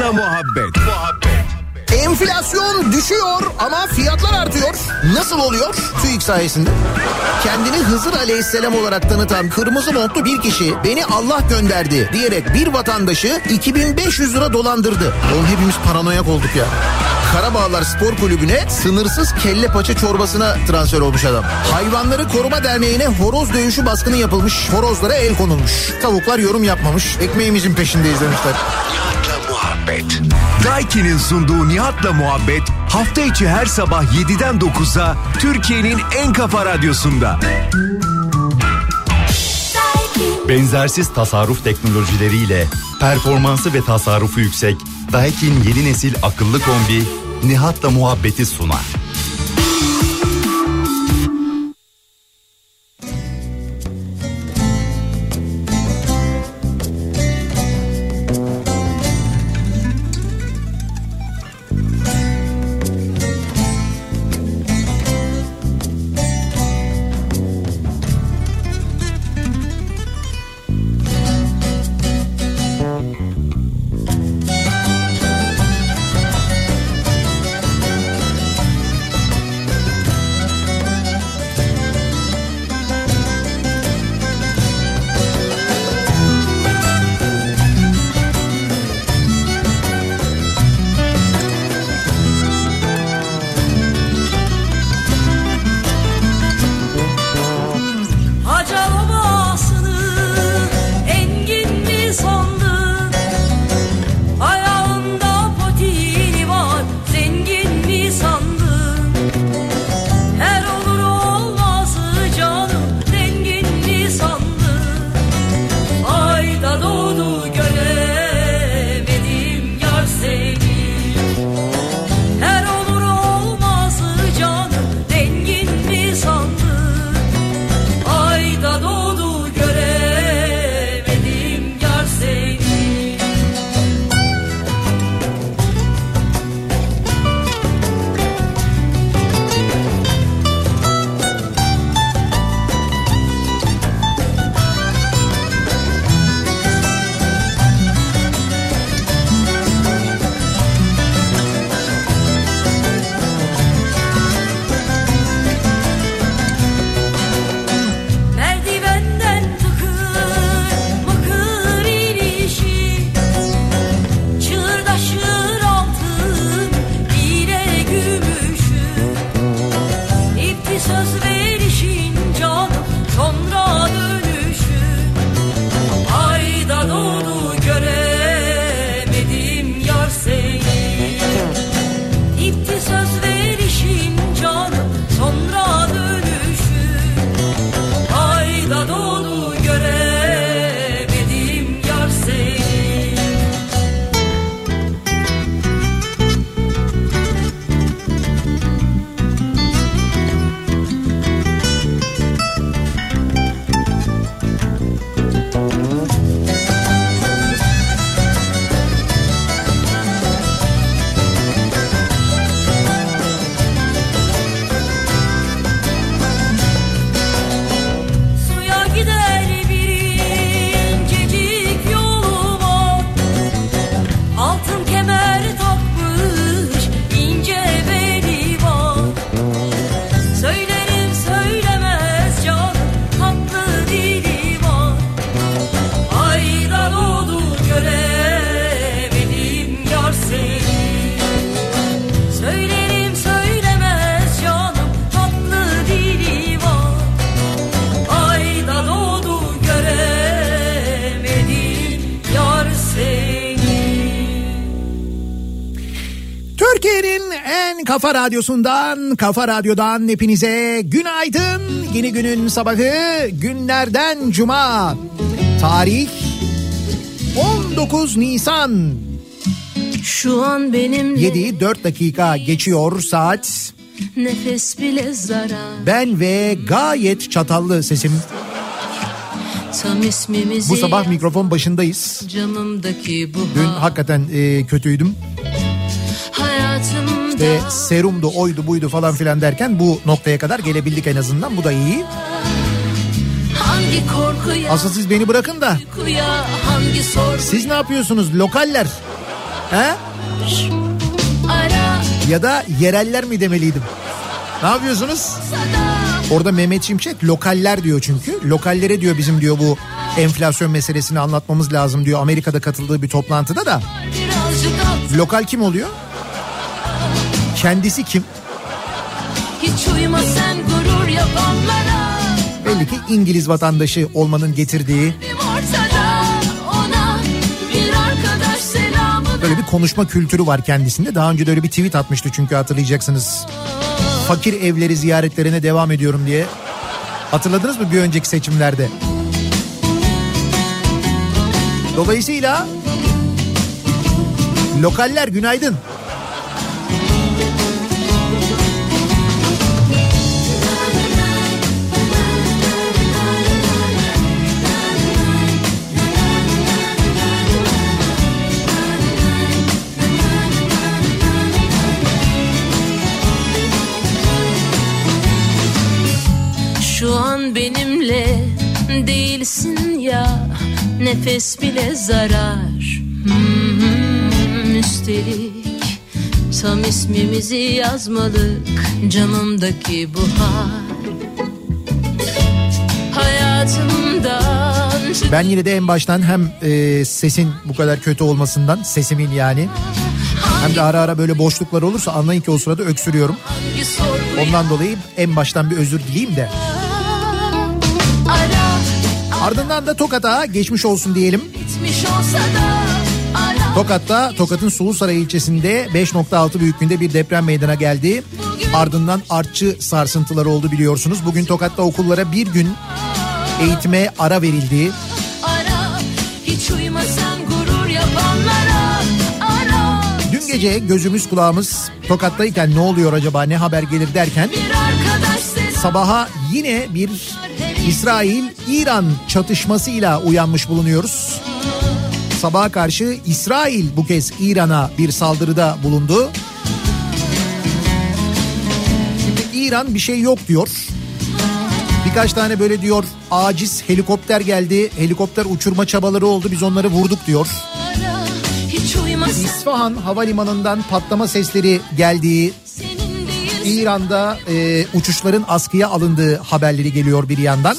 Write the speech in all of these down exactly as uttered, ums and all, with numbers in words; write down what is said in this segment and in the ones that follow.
muhabbet. Muhabbet. Enflasyon düşüyor ama fiyatlar artıyor. Nasıl oluyor? TÜİK sayesinde. Kendini Hızır Aleyhisselam olarak tanıtan kırmızı montlu bir kişi beni Allah gönderdi diyerek bir vatandaşı iki bin beş yüz lira dolandırdı. Oğlum hepimiz paranoyak olduk ya. Karabağlar Spor Kulübü'ne sınırsız kelle paça çorbasına transfer olmuş adam. Hayvanları Koruma Derneği'ne horoz dövüşü baskını yapılmış. Horozlara el konulmuş. Tavuklar yorum yapmamış. Ekmeğimizin peşindeyiz demişler. Nihat'la muhabbet. Daiki'nin sunduğu Nihat'la muhabbet hafta içi her sabah yediden dokuza Türkiye'nin en kafa radyosunda. Benzersiz tasarruf teknolojileriyle performansı ve tasarrufu yüksek Daikin yeni nesil akıllı kombi Nihat'la muhabbeti sunar. Kafa Radyosu'ndan, Kafa Radyo'dan hepinize günaydın. Yeni günün sabahı, günlerden cuma. Tarih on dokuz Nisan. Şu an benimle yedi dört dakika geçiyor saat. Nefes bile zarar. Ben ve gayet çatallı sesim. Tam ismimizi bu sabah mikrofon başındayız. Camımdaki bu dün hakikaten e, kötüydüm. Hayatımda İşte serumdu, oydu, buydu falan filan derken bu noktaya kadar gelebildik en azından. Bu da iyi. Hangi korkuya, asıl siz beni bırakın da. Hangi siz ne yapıyorsunuz lokaller? He? Ya da yereller mi demeliydim? Ne yapıyorsunuz? Orada Mehmet Şimşek lokaller diyor çünkü. Lokallere diyor bizim diyor bu enflasyon meselesini anlatmamız lazım diyor. Amerika'da katıldığı bir toplantıda da. Lokal kim oluyor? Kendisi kim? Hiç uyuma sen gurur yapanlara. Belli ki İngiliz vatandaşı olmanın getirdiği böyle bir konuşma kültürü var kendisinde. Daha önce de öyle bir tweet atmıştı çünkü hatırlayacaksınız. Fakir evleri ziyaretlerine devam ediyorum diye. Hatırladınız mı bir önceki seçimlerde? Dolayısıyla lokaller günaydın. Şu an benimle değilsin ya, nefes bile zarar. Hmm, üstelik tam ismimizi yazmadık canımdaki bu hal. Hayatımdan... Ben yine de en baştan hem e, sesin bu kadar kötü olmasından, sesimin yani, hem de ara ara böyle boşluklar olursa anlayın ki o sırada öksürüyorum. Ondan dolayı en baştan bir özür dileyeyim de. Ardından da Tokat'a geçmiş olsun diyelim. Tokat'ta, Tokat'ın Sulusaray ilçesinde beş nokta altı büyüklüğünde bir deprem meydana geldi. Ardından artçı sarsıntılar oldu biliyorsunuz. Bugün Tokat'ta okullara bir gün eğitime ara verildi. Dün gece gözümüz kulağımız Tokat'tayken ne oluyor acaba, ne haber gelir derken sabaha yine bir İsrail-İran çatışmasıyla uyanmış bulunuyoruz. Sabaha karşı İsrail bu kez İran'a bir saldırıda bulundu. Şimdi İran bir şey yok diyor. Birkaç tane böyle diyor aciz helikopter geldi. Helikopter uçurma çabaları oldu, biz onları vurduk diyor. İsfahan havalimanından patlama sesleri geldiği, İran'da e, uçuşların askıya alındığı haberleri geliyor bir yandan.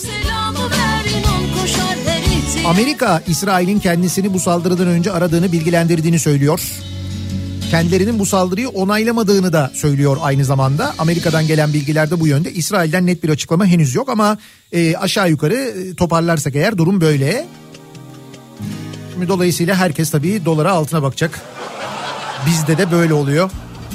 Amerika, İsrail'in kendisini bu saldırıdan önce aradığını bilgilendirdiğini söylüyor. Kendilerinin bu saldırıyı onaylamadığını da söylüyor aynı zamanda. Amerika'dan gelen bilgiler de bu yönde. İsrail'den net bir açıklama henüz yok ama e, aşağı yukarı toparlarsak eğer durum böyle. Şimdi dolayısıyla herkes tabii dolara altına bakacak. Bizde de böyle oluyor.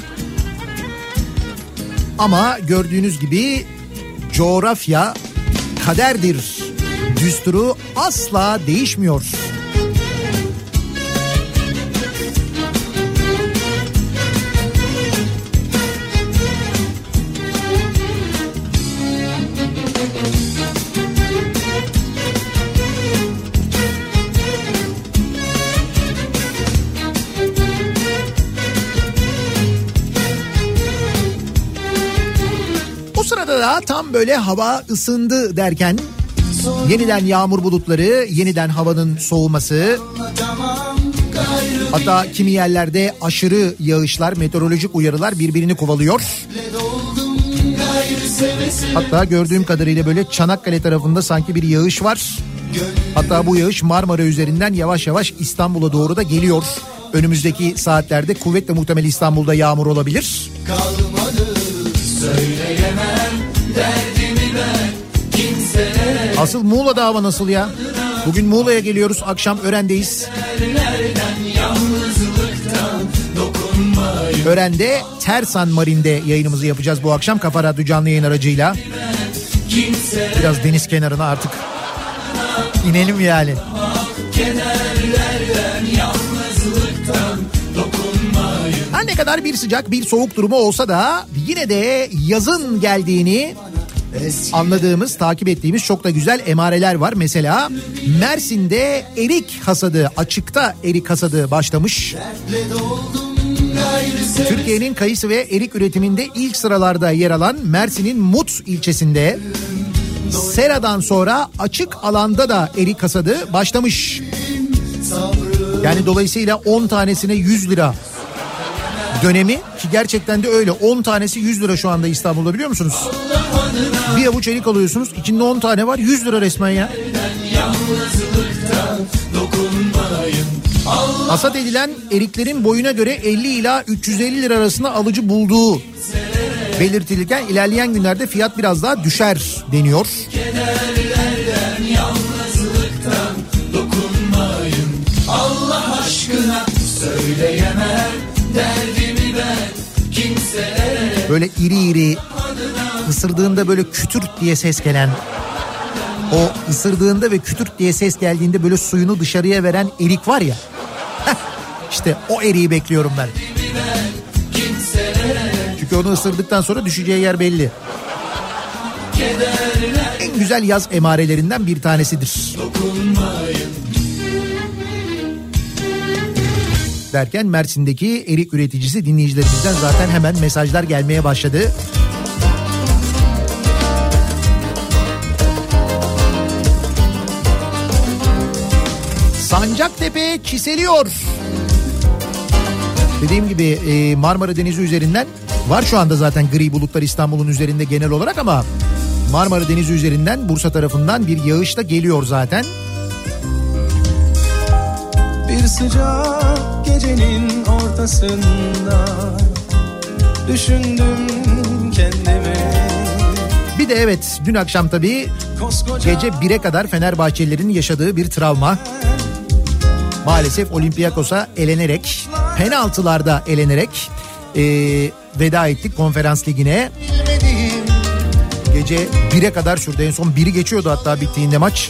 Ama gördüğünüz gibi coğrafya kaderdir. Düsturu asla değişmiyor. O sırada da tam böyle hava ısındı derken yeniden yağmur bulutları, yeniden havanın soğuması, hatta kimi yerlerde aşırı yağışlar, meteorolojik uyarılar birbirini kovalıyor. Hatta gördüğüm kadarıyla böyle Çanakkale tarafında sanki bir yağış var. Hatta bu yağış Marmara üzerinden yavaş yavaş İstanbul'a doğru da geliyor. Önümüzdeki saatlerde kuvvetle muhtemel İstanbul'da yağmur olabilir. Kalmadı, söyleyemem derdimi ben kimselere. Asıl Muğla'da hava nasıl ya? Bugün Muğla'ya geliyoruz, akşam Ören'deyiz. Ören'de Tersan Marin'de yayınımızı yapacağız bu akşam Kafa Radyo canlı yayın aracıyla. Biraz deniz kenarına artık inelim yani. Her ne kadar bir sıcak bir soğuk durumu olsa da yine de yazın geldiğini anladığımız, takip ettiğimiz çok da güzel emareler var. Mesela Mersin'de erik hasadı, açıkta erik hasadı başlamış. Türkiye'nin kayısı ve erik üretiminde ilk sıralarda yer alan Mersin'in Mut ilçesinde Sera'dan sonra açık alanda da erik hasadı başlamış. Yani dolayısıyla on tanesine yüz lira dönemi, ki gerçekten de öyle. on tanesi yüz lira şu anda İstanbul'da, biliyor musunuz? Bir avuç erik alıyorsunuz, içinde on tane var, yüz lira resmen ya. Hasat edilen eriklerin boyuna göre elli ila üç yüz elli lira arasında alıcı bulduğu belirtilirken ilerleyen günlerde fiyat biraz daha düşer deniyor. Allah aşkına söyleyemem derdimi ben kimselere. Böyle iri iri ısırdığında böyle kütürt diye ses gelen, o ısırdığında ve kütürt diye ses geldiğinde böyle suyunu dışarıya veren erik var ya. İşte o eriği bekliyorum ben. Çünkü onu ısırdıktan sonra düşeceği yer belli. En güzel yaz emarelerinden bir tanesidir. Derken Mersin'deki erik üreticisi dinleyicilerimizden zaten hemen mesajlar gelmeye başladı. Sancaktepe çiseliyor. Dediğim gibi Marmara Denizi üzerinden var şu anda zaten gri bulutlar İstanbul'un üzerinde genel olarak, ama Marmara Denizi üzerinden Bursa tarafından bir yağış da geliyor zaten. Bir sıcak gecenin ortasında düşündüm kendimi. Bir de evet, dün akşam tabii gece bire kadar Fenerbahçelilerin yaşadığı bir travma. Maalesef Olympiakos'a elenerek, penaltılarda elenerek e, veda ettik Konferans Ligi'ne. Gece bire kadar sürdü, en son biri geçiyordu hatta bittiğinde maç.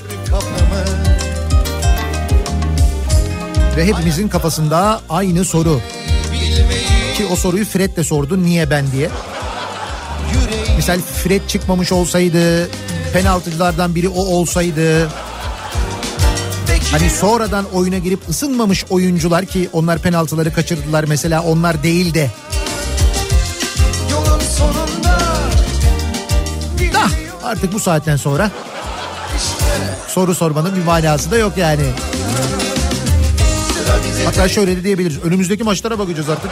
Ve hepimizin kafasında aynı soru. Ki o soruyu Fred de sordu, niye ben diye. Misal Fred çıkmamış olsaydı, penaltıcılardan biri o olsaydı, hani sonradan oyuna girip ısınmamış oyuncular, ki onlar penaltıları kaçırdılar mesela, onlar değil de. Da artık bu saatten sonra soru sormanın bir manası da yok yani. Hatta şöyle de diyebiliriz, önümüzdeki maçlara bakacağız artık.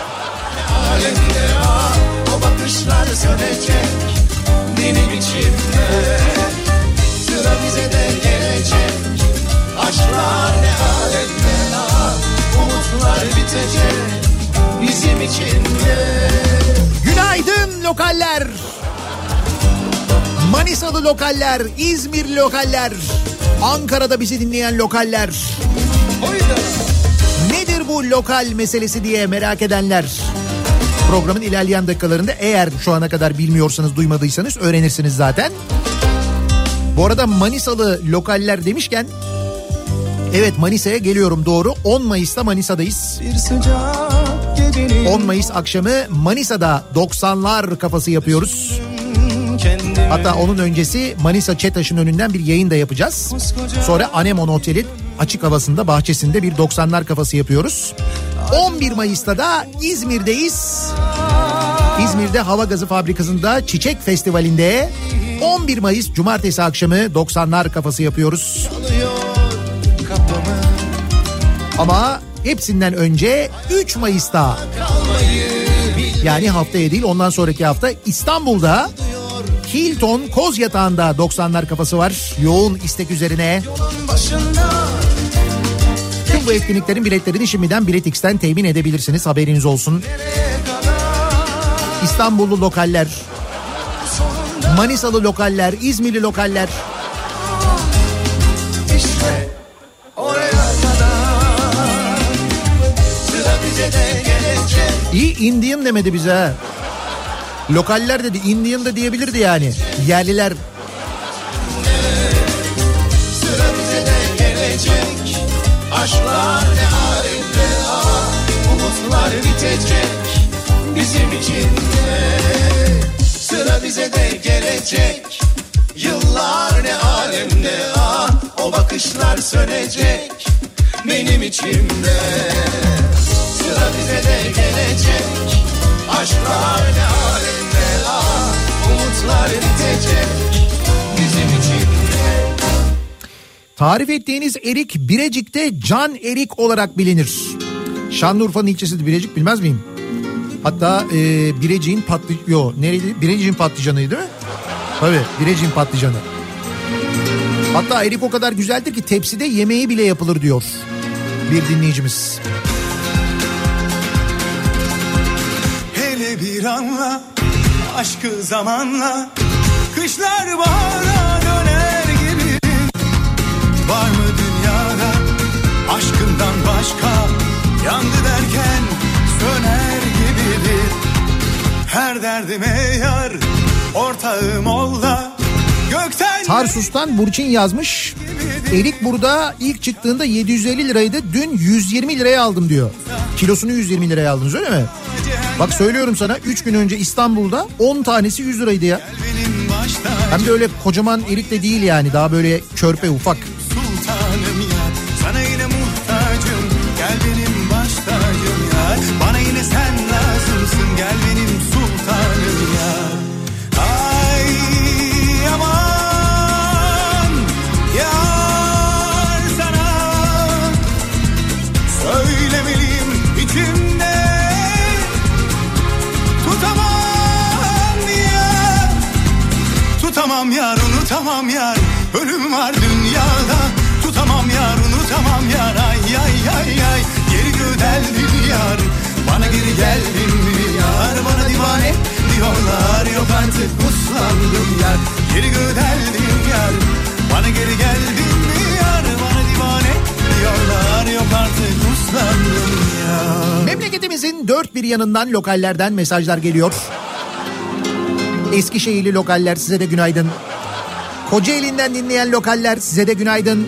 O bakışlar sönecek benim içimde, sıra bize de gelecek. Aşklar ne alemde, umutlar bitecek bizim içinde. Günaydın lokaller. Manisalı lokaller, İzmir lokaller, Ankara'da bizi dinleyen lokaller. Nedir bu lokal meselesi diye merak edenler, programın ilerleyen dakikalarında eğer şu ana kadar bilmiyorsanız, duymadıysanız öğrenirsiniz zaten. Bu arada Manisalı lokaller demişken, evet Manisa'ya geliyorum, doğru. on Mayıs'ta Manisa'dayız. on Mayıs akşamı Manisa'da doksanlar kafası yapıyoruz. Hatta onun öncesi Manisa Çetaş'ın önünden bir yayın da yapacağız. Sonra Anemon Otel'in açık havasında, bahçesinde bir doksanlar kafası yapıyoruz. on bir Mayıs'ta da İzmir'deyiz. İzmir'de Hava Gazı Fabrikası'nda Çiçek Festivali'nde on bir Mayıs Cumartesi akşamı doksanlar kafası yapıyoruz. Ama hepsinden önce üç Mayıs'ta, yani haftaya değil ondan sonraki hafta, İstanbul'da Hilton Kozyatağı'nda doksanlar kafası var. Yoğun istek üzerine. Tüm bu etkinliklerin biletlerini şimdiden Biletix'ten temin edebilirsiniz. Haberiniz olsun. İstanbullu lokaller, Manisalı lokaller, İzmirli lokaller. İşte oraya kadar sıra bize de gelecek. İyi Indian demedi bize ha. Lokaller dedi, Indian da diyebilirdi yani. Yerliler. Sıra bize de gelecek. Aşklar ne halinde, umutlar bitecek bizim içinde. Sıra bize de gelecek. Yıllar ne alemde, ah o bakışlar sönecek benim içimde. Sıra bize de gelecek. Aşklar ne alemde, ah umutlar bitecek bizim içimde. Tarif ettiğiniz erik Birecik'te can erik olarak bilinir. Şanlıurfa'nın ilçesi Birecik, bilmez miyim? Hatta e, Birecik'in patlı... Yo, nereydi? Birecik'in patlıcanıydı değil mi? Tabii, Birecik'in patlıcanı. Hatta erik o kadar güzeldir ki tepside yemeği bile yapılır diyor bir dinleyicimiz. Hele bir anla, aşkı zamanla, kışlar bahara döner gibi. Var mı dünyada aşkından başka, yandı derken söner gibidir. Her derdime yar, ortağım ol da gökten... Tarsus'tan Burçin yazmış. Erik burada ilk çıktığında yedi yüz elli liraydı. Dün yüz yirmi liraya aldım diyor. Kilosunu yüz yirmi liraya aldınız, öyle mi? Bak söylüyorum sana, üç gün önce İstanbul'da on tanesi yüz liraydı ya. Hem de öyle kocaman erik de değil yani, daha böyle körpe ufak. Sultanım ya, sana yine muhtacım, gel benim baş tacım ya. Bana yine sen lazımsın, gel benim sultanım ya. Ay aman yar, sana söylemeliyim içimde, tutamam ya, tutamam yar, unutamam yar, ölüm var dünyada, tutamam yar, unutamam yar, ay ay ay ay, geri gödeldin yar, bana geri geldin mi yar, bana divane diyorlar, yok artık uslandım yar, geri gödeldin yar, bana geri geldin mi yar, bana divane diyorlar, yok artık uslandım yar. Memleketimizin dört bir yanından, lokallerden mesajlar geliyor. Eskişehirli lokaller, size de günaydın. Kocaeli'nden dinleyen lokaller, size de günaydın.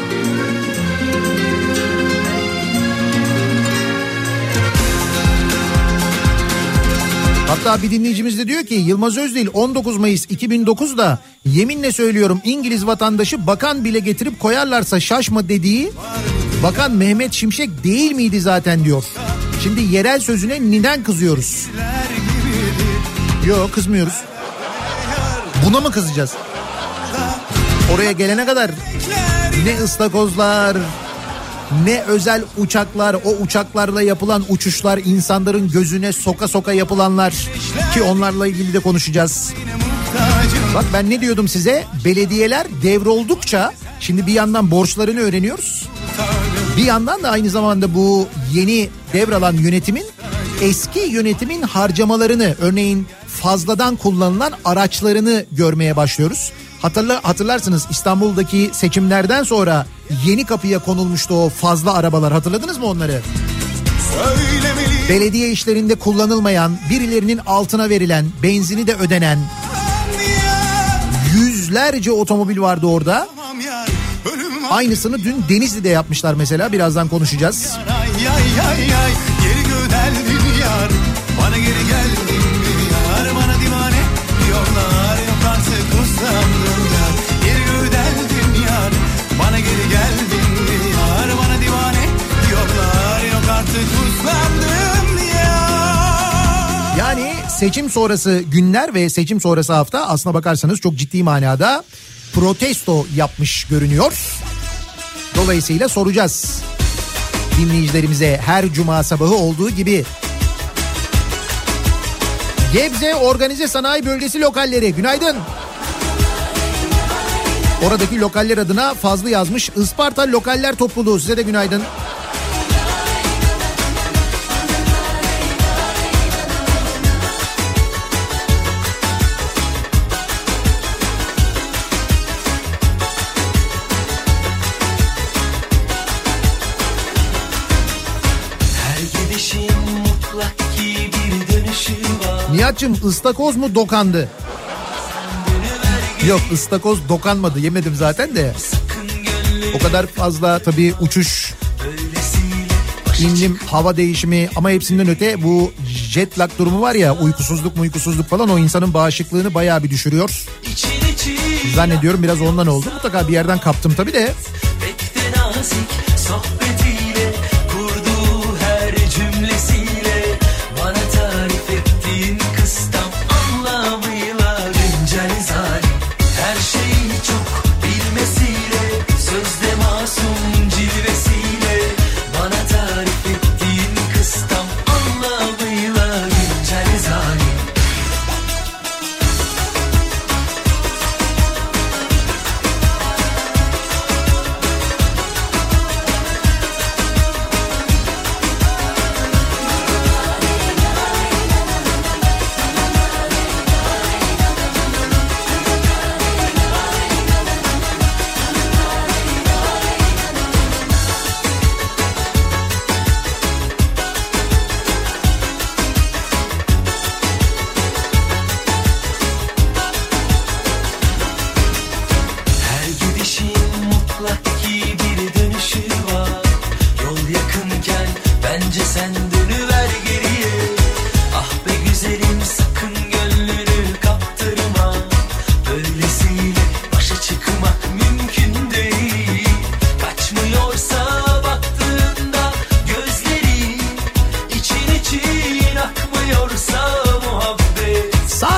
Hatta bir dinleyicimiz de diyor ki, Yılmaz Özdil on dokuz Mayıs iki bin dokuzda yeminle söylüyorum İngiliz vatandaşı bakan bile getirip koyarlarsa şaşma dediği Bakan Mehmet Şimşek değil miydi zaten diyor. Şimdi yerel sözüne neden kızıyoruz? Yok, kızmıyoruz. Buna mı kızacağız? Oraya gelene kadar ne ıstakozlar, ne özel uçaklar, o uçaklarla yapılan uçuşlar, insanların gözüne soka soka yapılanlar, ki onlarla ilgili de konuşacağız. Bak ben ne diyordum size, belediyeler devroldukça şimdi bir yandan borçlarını öğreniyoruz. Bir yandan da aynı zamanda bu yeni devralan yönetimin eski yönetimin harcamalarını, örneğin fazladan kullanılan araçlarını görmeye başlıyoruz. Hatırla, hatırlarsınız İstanbul'daki seçimlerden sonra yeni kapıya konulmuştu o fazla arabalar, hatırladınız mı onları? Söylemeli. Belediye işlerinde kullanılmayan, birilerinin altına verilen, benzini de ödenen yüzlerce otomobil vardı orada. Aynısını dün Denizli'de yapmışlar mesela, birazdan konuşacağız. Ay ay ay ay, geri gödeldin yar, bana geri geldin yar, bana divane diyorlar, yok artık uslandım yar, geri gödeldin yar, bana geri geldin yar, bana divane diyorlar, yok artık uslandım yar. Yani seçim sonrası günler ve seçim sonrası hafta aslına bakarsanız çok ciddi manada protesto yapmış görünüyor. Dolayısıyla soracağız dinleyicilerimize her cuma sabahı olduğu gibi. Gebze Organize Sanayi Bölgesi lokalleri, günaydın. Oradaki lokaller adına Fazlı yazmış. Isparta Lokaller Topluluğu, size de günaydın. Nihat'cığım ıstakoz mu dokandı? Yok, ıstakoz dokanmadı, yemedim zaten de. O kadar fazla tabii uçuş, indim, hava değişimi, ama hepsinden öte bu jet lag durumu var ya, uykusuzluk uykusuzluk falan, o insanın bağışıklığını bayağı bir düşürüyor. Zannediyorum biraz ondan oldu. Mutlaka bir yerden kaptım tabii de. Her şeyi çok bilmesiyle söz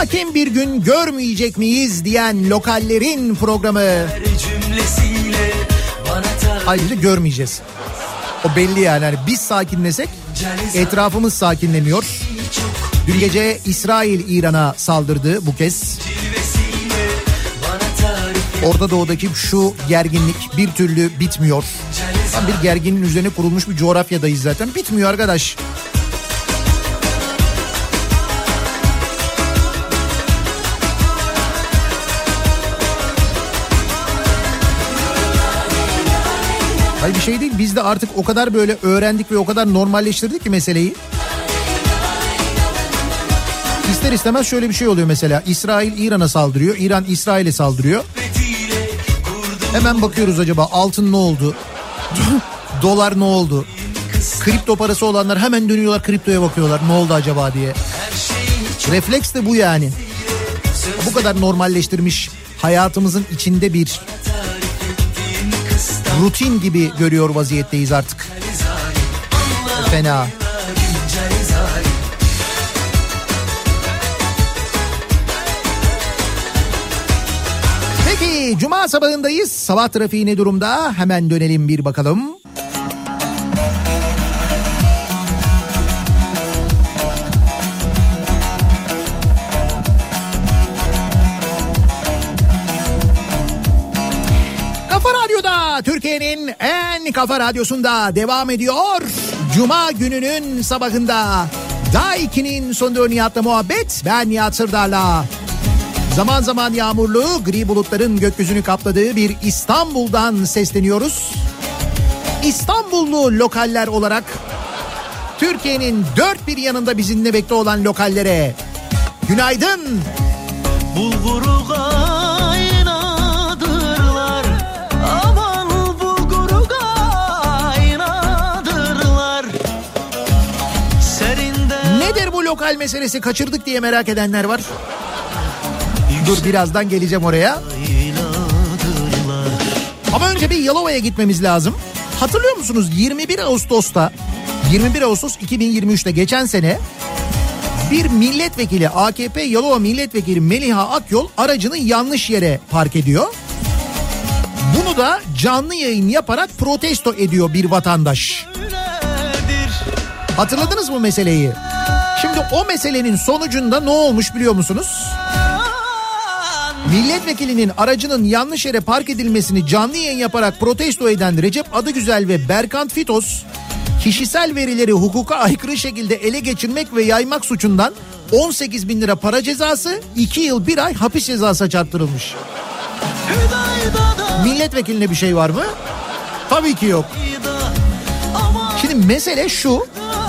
Hakim bir gün görmeyecek miyiz diyen lokallerin programı. Ayrıca görmeyeceğiz. O belli yani. yani biz sakinlesek etrafımız sakinlemiyor. Dün gece İsrail İran'a saldırdı bu kez. Orta Doğu'daki şu gerginlik bir türlü bitmiyor. Tam bir gerginin üzerine kurulmuş bir coğrafyadayız zaten. Bitmiyor arkadaş. Hayır bir şey değil. Biz de artık o kadar böyle öğrendik ve o kadar normalleştirdik ki meseleyi. İster istemez şöyle bir şey oluyor mesela. İsrail İran'a saldırıyor. İran İsrail'e saldırıyor. Hemen bakıyoruz acaba altın ne oldu? Dolar ne oldu? Kripto parası olanlar hemen dönüyorlar kriptoya bakıyorlar. Ne oldu acaba diye. Refleks de bu yani. Bu kadar normalleştirmiş hayatımızın içinde bir rutin gibi görüyor vaziyetteyiz artık. Fena. Peki cuma sabahındayız. Sabah trafiği ne durumda? Hemen dönelim bir bakalım. Türkiye'nin en kafa radyosunda devam ediyor. Cuma gününün sabahında Daiki'nin sonunda Nihat'la muhabbet. Ben Nihat Sırdar'la. Zaman zaman yağmurlu, gri bulutların gökyüzünü kapladığı bir İstanbul'dan sesleniyoruz. İstanbullu lokaller olarak Türkiye'nin dört bir yanında bizimle bekle olan lokallere günaydın. Bulguru kaynadırlar, aman bulguru kaynadırlar. Serinde... Nedir bu lokal meselesi, kaçırdık diye merak edenler var. Dur birazdan geleceğim oraya. Ama önce bir Yalova'ya gitmemiz lazım. Hatırlıyor musunuz yirmi bir Ağustos'ta yirmi bir Ağustos iki bin yirmi üçte geçen sene bir milletvekili, A K P Yalova milletvekili Meliha Akyol aracını yanlış yere park ediyor. Bunu da canlı yayın yaparak protesto ediyor bir vatandaş. Hatırladınız mı meseleyi? Şimdi o meselenin sonucunda ne olmuş biliyor musunuz? Milletvekilinin aracının yanlış yere park edilmesini canlı yayın yaparak protesto eden Recep Adıgüzel ve Berkant Fitos, kişisel verileri hukuka aykırı şekilde ele geçirmek ve yaymak suçundan on sekiz bin lira para cezası, iki yıl bir ay hapis cezası çarptırılmış. Milletvekiline bir şey var mı? Tabii ki yok. Şimdi mesele şu.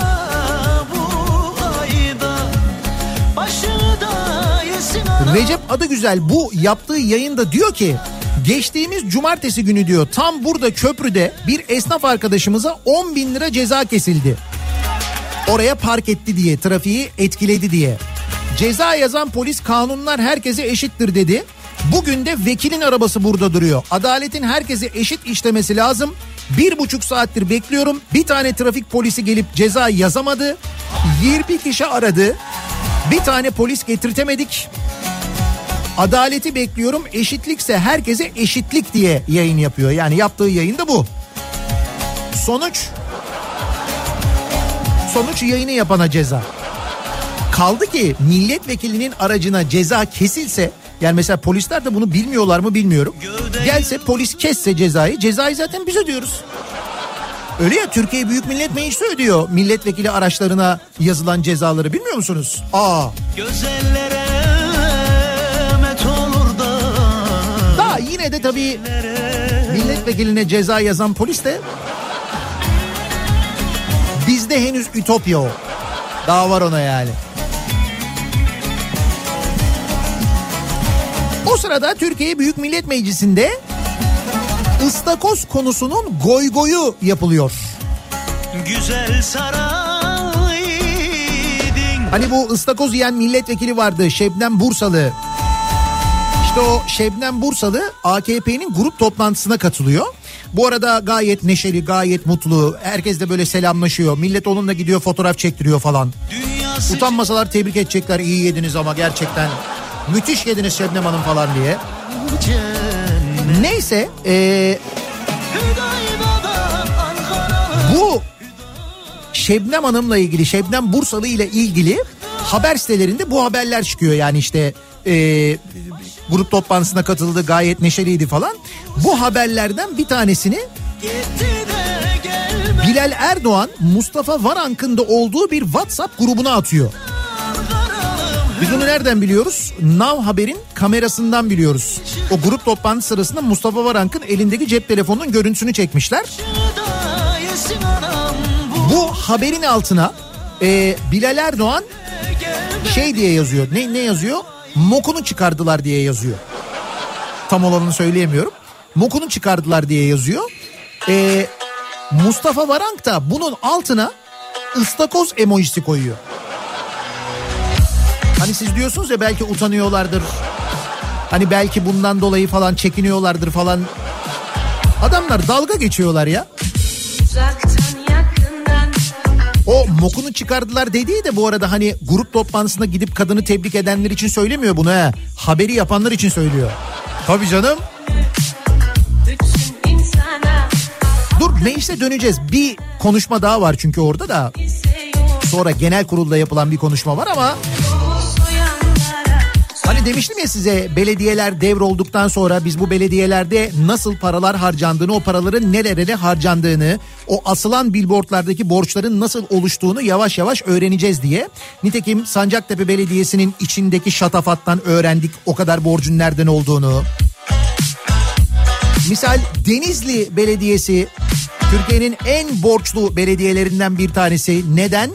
Recep Adıgüzel bu yaptığı yayında diyor ki geçtiğimiz cumartesi günü diyor tam burada köprüde bir esnaf arkadaşımıza on bin lira ceza kesildi. Oraya park etti diye, trafiği etkiledi diye. Ceza yazan polis kanunlar herkese eşittir dedi. Bugün de vekilin arabası burada duruyor. Adaletin herkese eşit işlemesi lazım. Bir buçuk saattir bekliyorum. Bir tane trafik polisi gelip ceza yazamadı. yirmi kişi aradı. Bir tane polis getirtemedik. Adaleti bekliyorum. Eşitlikse herkese eşitlik diye yayın yapıyor. Yani yaptığı yayın da bu. Sonuç? Sonuç yayını yapana ceza. Kaldı ki milletvekilinin aracına ceza kesilse, yani mesela polisler de bunu bilmiyorlar mı bilmiyorum. Gelse polis kesse cezayı, cezayı zaten biz ödüyoruz. Öyle ya, Türkiye Büyük Millet Meclisi ödüyor milletvekili araçlarına yazılan cezaları, bilmiyor musunuz? Aa. Daha yine de tabii milletvekiline ceza yazan polis de bizde henüz ütopya o. Daha var ona yani. O sırada Türkiye Büyük Millet Meclisi'nde ıstakoz konusunun goygoyu yapılıyor. Güzel hani bu ıstakoz yiyen milletvekili vardı, Şebnem Bursalı. İşte o Şebnem Bursalı A K P'nin grup toplantısına katılıyor. Bu arada gayet neşeli, gayet mutlu. Herkes de böyle selamlaşıyor. Millet onunla gidiyor, fotoğraf çektiriyor falan. Utanmasalar tebrik edecekler, iyi yediniz ama gerçekten müthiş yediniz Şebnem Hanım falan diye. Neyse ee, bu Şebnem Hanım'la ilgili, Şebnem Bursalı ile ilgili haber sitelerinde bu haberler çıkıyor. Yani işte ee, grup toplantısına katıldı, gayet neşeliydi falan. Bu haberlerden bir tanesini Bilal Erdoğan Mustafa Varank'ın da olduğu bir WhatsApp grubuna atıyor. Biz bunu nereden biliyoruz? Now Haber'in kamerasından biliyoruz. O grup toplantısı sırasında Mustafa Varank'ın elindeki cep telefonunun görüntüsünü çekmişler. Bu haberin altına e, Bilal Erdoğan şey diye yazıyor. Ne, ne yazıyor? Mokunu çıkardılar diye yazıyor. Tam olanını söyleyemiyorum. Mokunu çıkardılar diye yazıyor. Eee... Mustafa Varank da bunun altına ıstakoz emojisi koyuyor. Hani siz diyorsunuz ya belki utanıyorlardır. Hani belki bundan dolayı falan çekiniyorlardır falan. Adamlar dalga geçiyorlar ya. O mokunu çıkardılar dediği de bu arada hani grup toplantısına gidip kadını tebrik edenler için söylemiyor bunu ha. Haberi yapanlar için söylüyor. Tabii canım. Dur meclise döneceğiz. Bir konuşma daha var çünkü orada da. Sonra genel kurulda yapılan bir konuşma var ama... Hani demiştim ya size, belediyeler devrolduktan sonra biz bu belediyelerde nasıl paralar harcandığını, o paraların nerelere harcandığını, o asılan billboardlardaki borçların nasıl oluştuğunu yavaş yavaş öğreneceğiz diye. Nitekim Sancaktepe Belediyesi'nin içindeki şatafattan öğrendik o kadar borcun nereden olduğunu. Misal Denizli Belediyesi Türkiye'nin en borçlu belediyelerinden bir tanesi. Neden?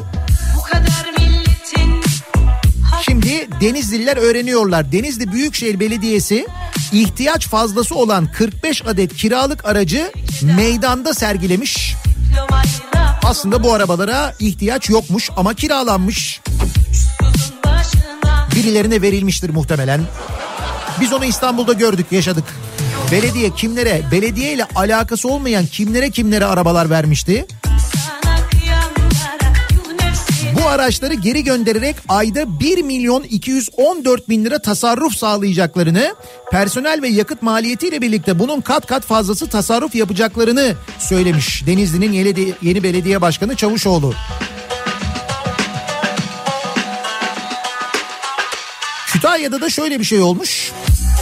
Şimdi Denizliler öğreniyorlar. Denizli Büyükşehir Belediyesi ihtiyaç fazlası olan kırk beş adet kiralık aracı meydanda sergilemiş. Aslında bu arabalara ihtiyaç yokmuş ama kiralanmış. Birilerine verilmiştir muhtemelen. Biz onu İstanbul'da gördük, yaşadık. Belediye kimlere, belediye ile alakası olmayan kimlere kimlere arabalar vermişti? Bu araçları geri göndererek ayda bir milyon iki yüz on dört bin lira tasarruf sağlayacaklarını, personel ve yakıt maliyetiyle birlikte bunun kat kat fazlası tasarruf yapacaklarını söylemiş Denizli'nin yeni, yeni belediye başkanı Çavuşoğlu. Kütahya'da da şöyle bir şey olmuş.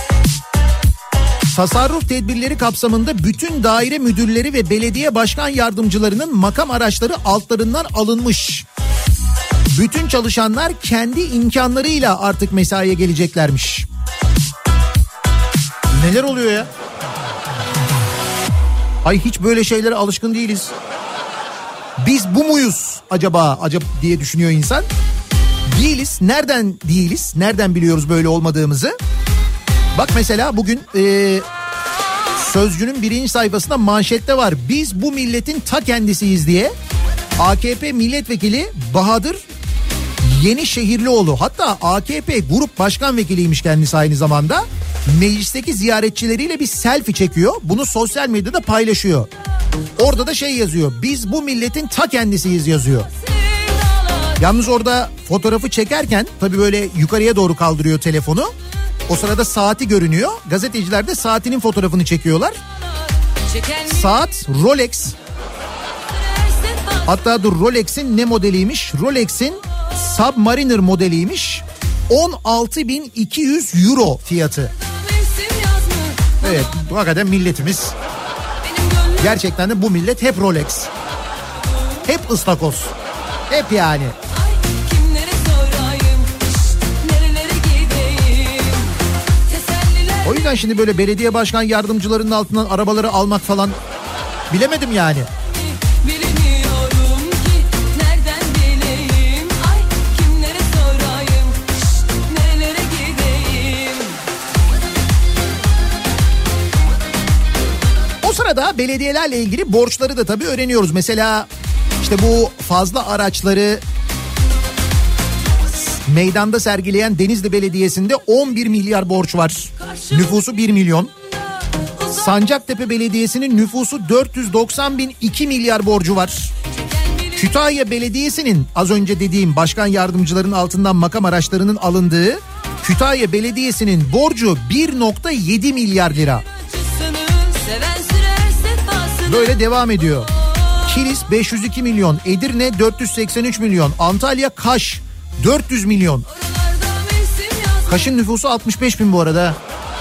Tasarruf tedbirleri kapsamında bütün daire müdürleri ve belediye başkan yardımcılarının makam araçları altlarından alınmış. Bütün çalışanlar kendi imkanlarıyla artık mesaiye geleceklermiş. Neler oluyor ya? Ay hiç böyle şeylere alışkın değiliz. Biz bu muyuz acaba acaba diye düşünüyor insan. Değiliz. Nereden değiliz? Nereden biliyoruz böyle olmadığımızı? Bak mesela bugün e, Sözcü'nün birinci sayfasında manşette var. Biz bu milletin ta kendisiyiz diye A K P milletvekili Bahadır Yenişehirlioğlu, hatta A K P grup başkan vekiliymiş kendisi aynı zamanda, meclisteki ziyaretçileriyle bir selfie çekiyor. Bunu sosyal medyada paylaşıyor. Orada da şey yazıyor. Biz bu milletin ta kendisiyiz yazıyor. Yalnız orada fotoğrafı çekerken tabii böyle yukarıya doğru kaldırıyor telefonu. O sırada saati görünüyor. Gazeteciler de saatinin fotoğrafını çekiyorlar. Saat Rolex. Hatta dur, Rolex'in ne modeliymiş? Rolex'in Submariner modeliymiş. on altı bin iki yüz euro fiyatı. Evet, bu hakikaten milletimiz. Gerçekten de bu millet hep Rolex. Hep ıstakoz. Hep yani. O yüzden şimdi böyle belediye başkan yardımcılarının altından arabaları almak falan bilemedim yani. O sırada belediyelerle ilgili borçları da tabii öğreniyoruz. Mesela işte bu fazla araçları meydanda sergileyen Denizli Belediyesi'nde on bir milyar borç var. Nüfusu bir milyon. Sancaktepe Belediyesi'nin nüfusu dört yüz doksan bin iki milyar borcu var. Kütahya Belediyesi'nin az önce dediğim başkan yardımcılarının altından makam araçlarının alındığı Kütahya Belediyesi'nin borcu bir nokta yedi milyar lira. Böyle devam ediyor. Kilis beş yüz iki milyon, Edirne dört yüz seksen üç milyon, Antalya Kaş dört yüz milyon. Kaş'ın nüfusu altmış beş bin bu arada.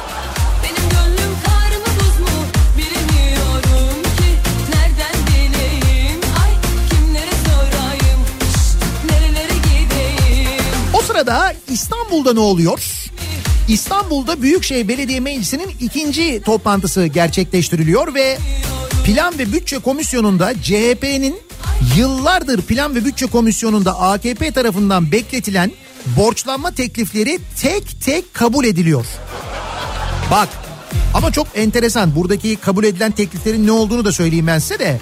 O sırada İstanbul'da ne oluyor? İstanbul'da Büyükşehir Belediye Meclisi'nin ikinci toplantısı gerçekleştiriliyor ve Plan ve Bütçe Komisyonu'nda C H P'nin yıllardır Plan ve Bütçe Komisyonu'nda A K P tarafından bekletilen borçlanma teklifleri tek tek kabul ediliyor. Bak ama çok enteresan, buradaki kabul edilen tekliflerin ne olduğunu da söyleyeyim ben size de.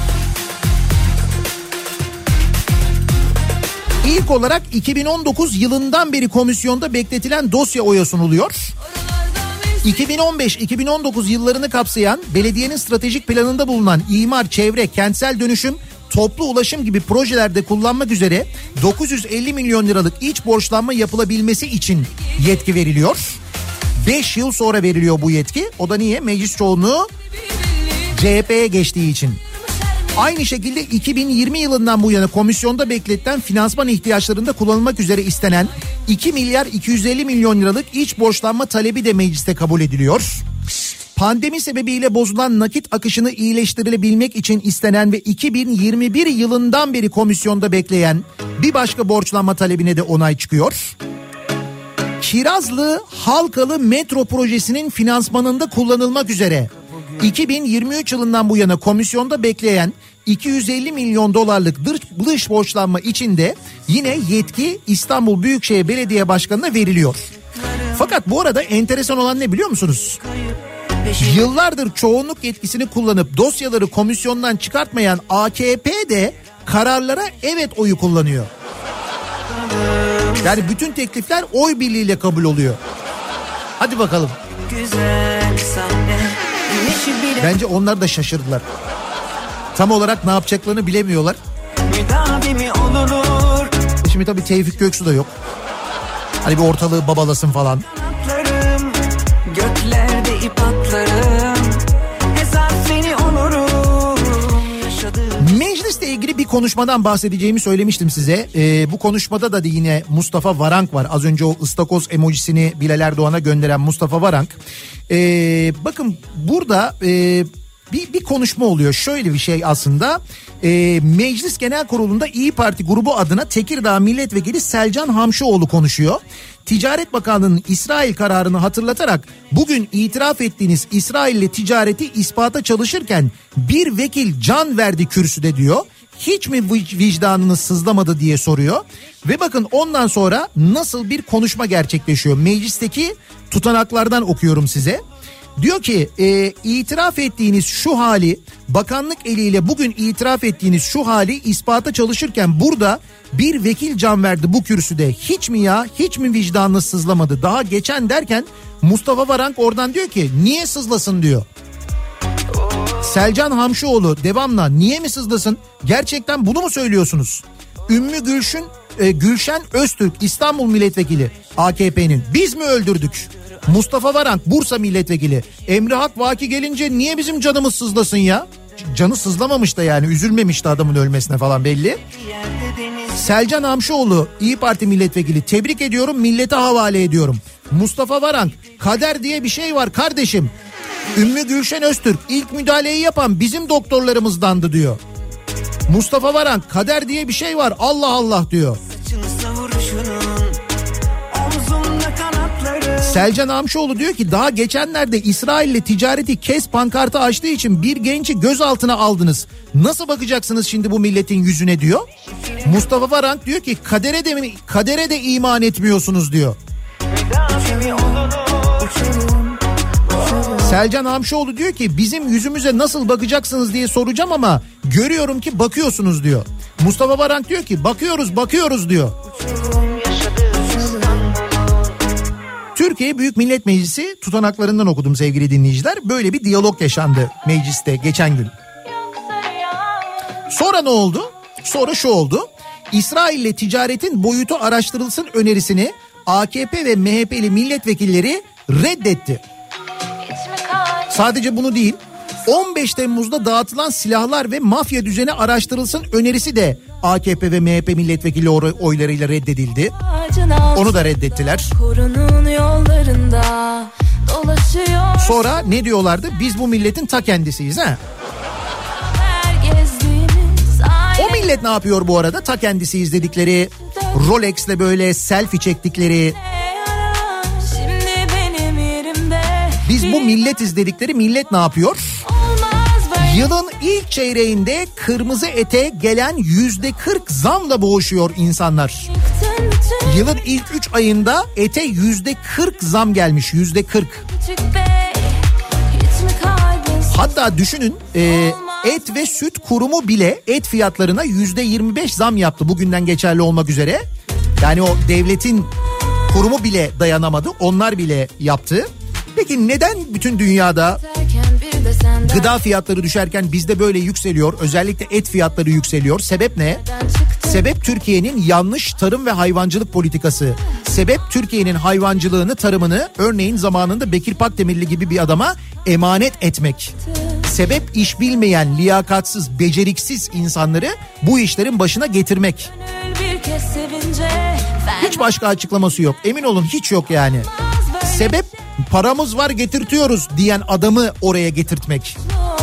İlk olarak iki bin on dokuz yılından beri komisyonda bekletilen dosya oya sunuluyor. iki bin on beş iki bin on dokuz yıllarını kapsayan belediyenin stratejik planında bulunan imar, çevre, kentsel dönüşüm, toplu ulaşım gibi projelerde kullanmak üzere dokuz yüz elli milyon liralık iç borçlanma yapılabilmesi için yetki veriliyor. beş yıl sonra veriliyor bu yetki. O da niye? Meclis çoğunluğu C H P'ye geçtiği için. Aynı şekilde iki bin yirmi yılından bu yana komisyonda bekletilen finansman ihtiyaçlarında kullanılmak üzere istenen iki milyar iki yüz elli milyon liralık iç borçlanma talebi de mecliste kabul ediliyor. Pandemi sebebiyle bozulan nakit akışını iyileştirilebilmek için istenen ve iki bin yirmi bir yılından beri komisyonda bekleyen bir başka borçlanma talebine de onay çıkıyor. Kirazlı Halkalı metro projesinin finansmanında kullanılmak üzere iki bin yirmi üç yılından bu yana komisyonda bekleyen iki yüz elli milyon dolarlık dış, dış borçlanma için de yine yetki İstanbul Büyükşehir Belediye Başkanı'na veriliyor. Fakat bu arada enteresan olan ne biliyor musunuz? Yıllardır çoğunluk yetkisini kullanıp dosyaları komisyondan çıkartmayan A K P de kararlara evet oyu kullanıyor. Yani bütün teklifler oy birliğiyle kabul oluyor. Hadi bakalım. Bence onlar da şaşırdılar. Tam olarak ne yapacaklarını bilemiyorlar. Şimdi tabii Tevfik Göksu da yok. Hani bir ortalığı babalasın falan. Göklerde ip atlarım, hesap seni onurum. Meclisle ilgili bir konuşmadan bahsedeceğimi söylemiştim size. Ee, bu konuşmada da yine Mustafa Varank var. Az önce o ıstakoz emojisini Bilal Erdoğan'a gönderen Mustafa Varank. Ee, bakın burada e, bir, bir konuşma oluyor. Şöyle bir şey aslında. E, Meclis Genel Kurulu'nda İyi Parti grubu adına Tekirdağ Milletvekili Selcan Hamşoğlu konuşuyor. Ticaret Bakanlığı'nın İsrail kararını hatırlatarak bugün itiraf ettiğiniz İsrail'le ticareti ispata çalışırken bir vekil can verdi kürsüde diyor. Hiç mi vicdanınız sızlamadı diye soruyor. Ve bakın ondan sonra nasıl bir konuşma gerçekleşiyor. Meclisteki tutanaklardan okuyorum size. Diyor ki e, itiraf ettiğiniz şu hali, bakanlık eliyle bugün itiraf ettiğiniz şu hali ispata çalışırken burada bir vekil can verdi bu kürsüde. Hiç mi ya, hiç mi vicdanınız sızlamadı? Daha geçen derken Mustafa Varank oradan diyor ki niye sızlasın diyor. Selcan Hamşoğlu devamla niye mi sızlasın? Gerçekten bunu mu söylüyorsunuz? Ümmü Gülşün, e, Gülşen Öztürk İstanbul Milletvekili A K P'nin biz mi öldürdük? Mustafa Varank Bursa Milletvekili. Emre Hak Vaki gelince niye bizim canımız sızlasın ya? Canı sızlamamış da yani, üzülmemiş de adamın ölmesine falan belli. Selcan Hamşoğlu İyi Parti Milletvekili, tebrik ediyorum, millete havale ediyorum. Mustafa Varank kader diye bir şey var kardeşim. Ümmü Gülşen Öztürk ilk müdahaleyi yapan bizim doktorlarımızdandı diyor. Mustafa Varank kader diye bir şey var Allah Allah diyor. Selcan Hamşoğlu diyor ki daha geçenlerde İsrail'le ticareti kes pankartı açtığı için bir genci gözaltına aldınız. Nasıl bakacaksınız şimdi bu milletin yüzüne diyor. Mustafa Varank diyor ki kadere de mi, kadere de iman etmiyorsunuz diyor. Selcan Hamşoğlu diyor ki bizim yüzümüze nasıl bakacaksınız diye soracağım ama görüyorum ki bakıyorsunuz diyor. Mustafa Varank diyor ki bakıyoruz bakıyoruz diyor. Türkiye Büyük Millet Meclisi tutanaklarından okudum sevgili dinleyiciler. Böyle bir diyalog yaşandı mecliste geçen gün. Sonra ne oldu? Sonra şu oldu. İsrail'le ticaretin boyutu araştırılsın önerisini A K P ve M H P'li milletvekilleri reddetti. Sadece bunu değil, on beş Temmuz'da dağıtılan silahlar ve mafya düzeni araştırılsın önerisi de A K P ve M H P milletvekili oylarıyla reddedildi. Onu da reddettiler. Sonra ne diyorlardı? Biz bu milletin ta kendisiyiz ha. O millet ne yapıyor bu arada? Ta kendisiyiz dedikleri, Rolex'le böyle selfie çektikleri, biz bu milletiz dedikleri millet ne yapıyor? Yılın ilk çeyreğinde kırmızı ete gelen yüzde kırk zamla boğuşuyor insanlar. Yılın ilk üç ayında ete yüzde kırk zam gelmiş, yüzde kırk. Hatta düşünün e, et ve süt kurumu bile et fiyatlarına yüzde yirmi beş zam yaptı bugünden geçerli olmak üzere. Yani o devletin kurumu bile dayanamadı, onlar bile yaptı. Peki neden bütün dünyada gıda fiyatları düşerken bizde böyle yükseliyor? Özellikle et fiyatları yükseliyor. Sebep ne? Sebep Türkiye'nin yanlış tarım ve hayvancılık politikası. Sebep Türkiye'nin hayvancılığını, tarımını örneğin zamanında Bekir Pakdemirli gibi bir adama emanet etmek. Sebep iş bilmeyen, liyakatsız, beceriksiz insanları bu işlerin başına getirmek. Hiç başka açıklaması yok. Emin olun hiç yok yani. Sebep paramız var getirtiyoruz diyen adamı oraya getirtmek.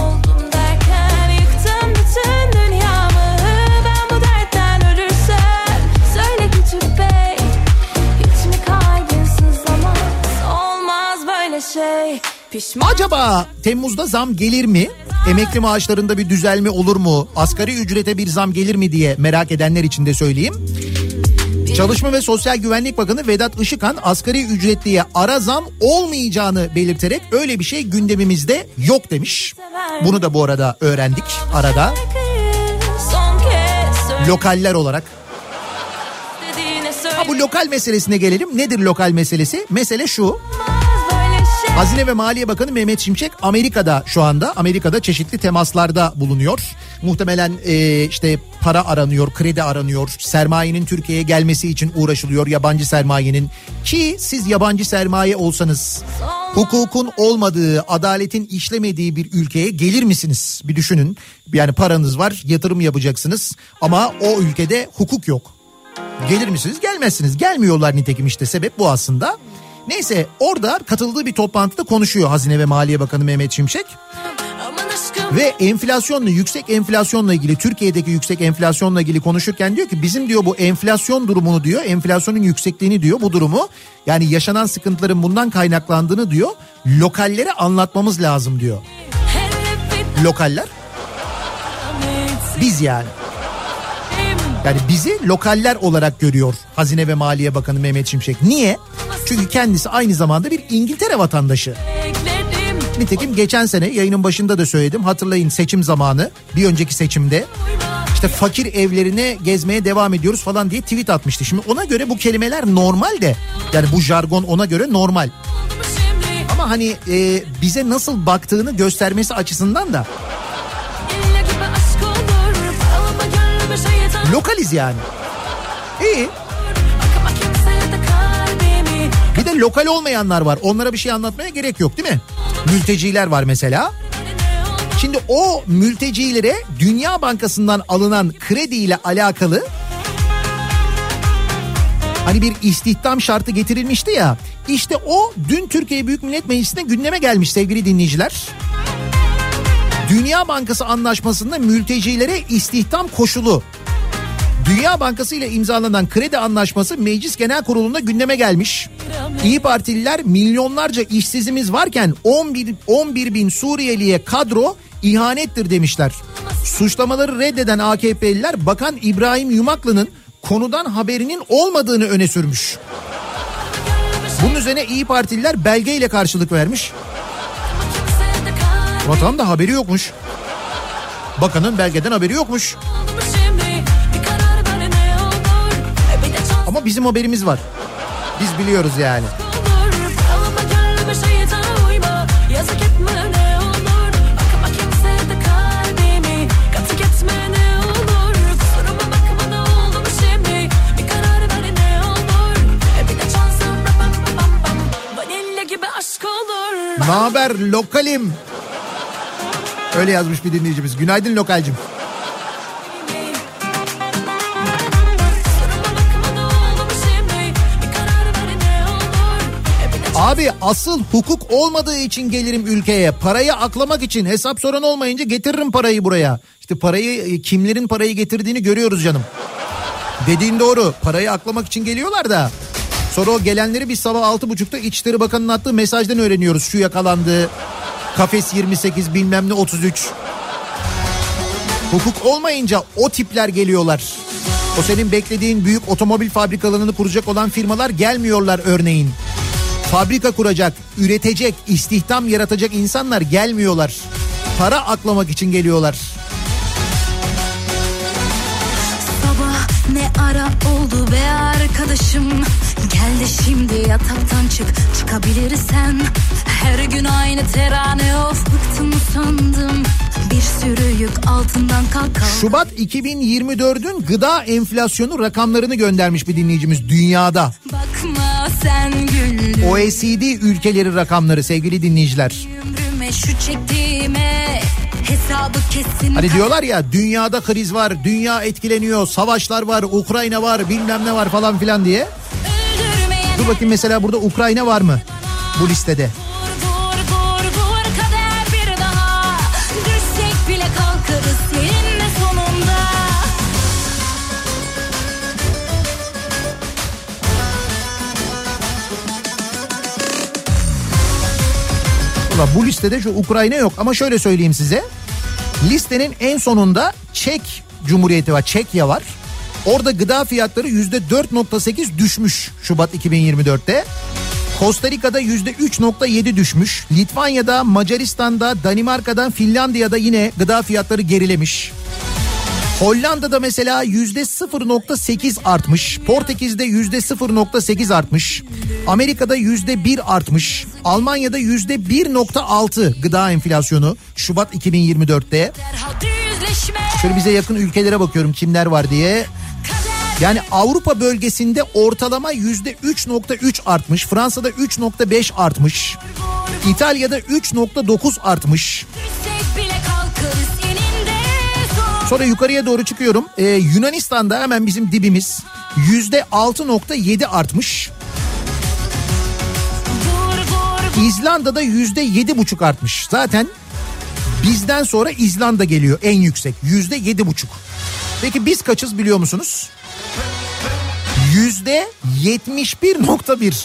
Acaba Temmuz'da zam gelir mi? Emekli maaşlarında bir düzelme olur mu? Asgari ücrete bir zam gelir mi diye merak edenler için de söyleyeyim. Çalışma ve Sosyal Güvenlik Bakanı Vedat Işıkhan asgari ücretliye ara zam olmayacağını belirterek öyle bir şey gündemimizde yok demiş. Bunu da bu arada öğrendik arada. Lokaller olarak. Ha, bu lokal meselesine gelelim. Nedir lokal meselesi? Mesele şu. Hazine ve Maliye Bakanı Mehmet Şimşek Amerika'da şu anda. Amerika'da çeşitli temaslarda bulunuyor. Muhtemelen e, işte para aranıyor, kredi aranıyor. Sermayenin Türkiye'ye gelmesi için uğraşılıyor, yabancı sermayenin. Ki siz yabancı sermaye olsanız hukukun olmadığı, adaletin işlemediği bir ülkeye gelir misiniz? Bir düşünün. Yani paranız var, yatırım yapacaksınız ama o ülkede hukuk yok. Gelir misiniz? Gelmezsiniz. Gelmiyorlar nitekim, işte sebep bu aslında. Neyse, orada katıldığı bir toplantıda konuşuyor Hazine ve Maliye Bakanı Mehmet Şimşek. Ve enflasyonla, yüksek enflasyonla ilgili, Türkiye'deki yüksek enflasyonla ilgili konuşurken diyor ki bizim diyor bu enflasyon durumunu diyor, enflasyonun yüksekliğini diyor, bu durumu yani yaşanan sıkıntıların bundan kaynaklandığını diyor lokallere anlatmamız lazım diyor. Lokaller biz yani. Yani bizi lokaller olarak görüyor Hazine ve Maliye Bakanı Mehmet Şimşek. Niye? Çünkü kendisi aynı zamanda bir İngiltere vatandaşı. Nitekim geçen sene yayının başında da söyledim. Hatırlayın, seçim zamanı, bir önceki seçimde işte fakir evlerine gezmeye devam ediyoruz falan diye tweet atmıştı. Şimdi ona göre bu kelimeler normal de, yani bu jargon ona göre normal. Ama hani e, bize nasıl baktığını göstermesi açısından da lokaliz yani. İyi. Bir de lokal olmayanlar var. Onlara bir şey anlatmaya gerek yok değil mi? Mülteciler var mesela. Şimdi o mültecilere Dünya Bankası'ndan alınan krediyle alakalı hani bir istihdam şartı getirilmişti ya. İşte o dün Türkiye Büyük Millet Meclisi'ne gündeme gelmiş sevgili dinleyiciler. Dünya Bankası anlaşmasında mültecilere istihdam koşulu. Dünya Bankası ile imzalanan kredi anlaşması Meclis Genel Kurulu'nda gündeme gelmiş. İYİ Partililer milyonlarca işsizimiz varken on bir bin Suriyeliye kadro ihanettir demişler. Suçlamaları reddeden A K P'liler Bakan İbrahim Yumaklı'nın konudan haberinin olmadığını öne sürmüş. Bunun üzerine İYİ Partililer belgeyle karşılık vermiş. Vatan da haberi yokmuş. Bakanın belgeden haberi yokmuş. Ama bizim haberimiz var. Biz biliyoruz yani. Naber lokalim? Öyle yazmış bir dinleyicimiz. Günaydın lokalcim. Abi asıl hukuk olmadığı için gelirim ülkeye. Parayı aklamak için, hesap soran olmayınca getiririm parayı buraya. İşte parayı, kimlerin parayı getirdiğini görüyoruz canım. Dediğin doğru. Parayı aklamak için geliyorlar da. Sonra o gelenleri biz sabah altı buçukta İçişleri Bakanı'nın attığı mesajdan öğreniyoruz. Şu yakalandı, kafes yirmi sekiz bilmem ne otuz üç. Hukuk olmayınca o tipler geliyorlar. O senin beklediğin büyük otomobil fabrikalarını kuracak olan firmalar gelmiyorlar örneğin. Fabrika kuracak, üretecek, istihdam yaratacak insanlar gelmiyorlar. Para aklamak için geliyorlar. Sabah ne ara oldu be arkadaşım. Gel de şimdi yataktan çık, çıkabilirsen. Her gün aynı terane, of bıktım sandım. Bir sürü yük altından kalk. Şubat iki bin yirmi dördün gıda enflasyonu rakamlarını göndermiş bir dinleyicimiz dünyada. Bakma sen güldün. O E C D ülkeleri rakamları sevgili dinleyiciler. Ömrüme şu çektiğime hesabı kesin. Hani diyorlar ya dünyada kriz var, dünya etkileniyor, savaşlar var, Ukrayna var, bilmem ne var falan filan diye. Dur bakayım mesela burada Ukrayna var mı bu listede? Bu listede şu Ukrayna yok ama şöyle söyleyeyim size. Listenin en sonunda Çek Cumhuriyeti var, Çekya var. Orada gıda fiyatları yüzde dört nokta sekiz düşmüş Şubat iki bin yirmi dörtte. Costa Rica'da yüzde üç nokta yedi düşmüş. Litvanya'da, Macaristan'da, Danimarka'da, Finlandiya'da yine gıda fiyatları gerilemiş. Hollanda'da mesela yüzde sıfır nokta sekiz artmış. Portekiz'de yüzde sıfır nokta sekiz artmış. Amerika'da yüzde bir artmış. Almanya'da yüzde bir nokta altı gıda enflasyonu Şubat iki bin yirmi dörtte. Şöyle bize yakın ülkelere bakıyorum kimler var diye. Yani Avrupa bölgesinde ortalama yüzde üç nokta üç artmış. Fransa'da üç nokta beş artmış. İtalya'da üç nokta dokuz artmış. Sonra yukarıya doğru çıkıyorum. Ee, Yunanistan'da hemen bizim dibimiz yüzde altı nokta yedi artmış. İzlanda'da yüzde yedi buçuk artmış. Zaten bizden sonra İzlanda geliyor en yüksek. Yüzde yedi buçuk. Peki biz kaçız biliyor musunuz? Yüzde yetmiş bir nokta bir.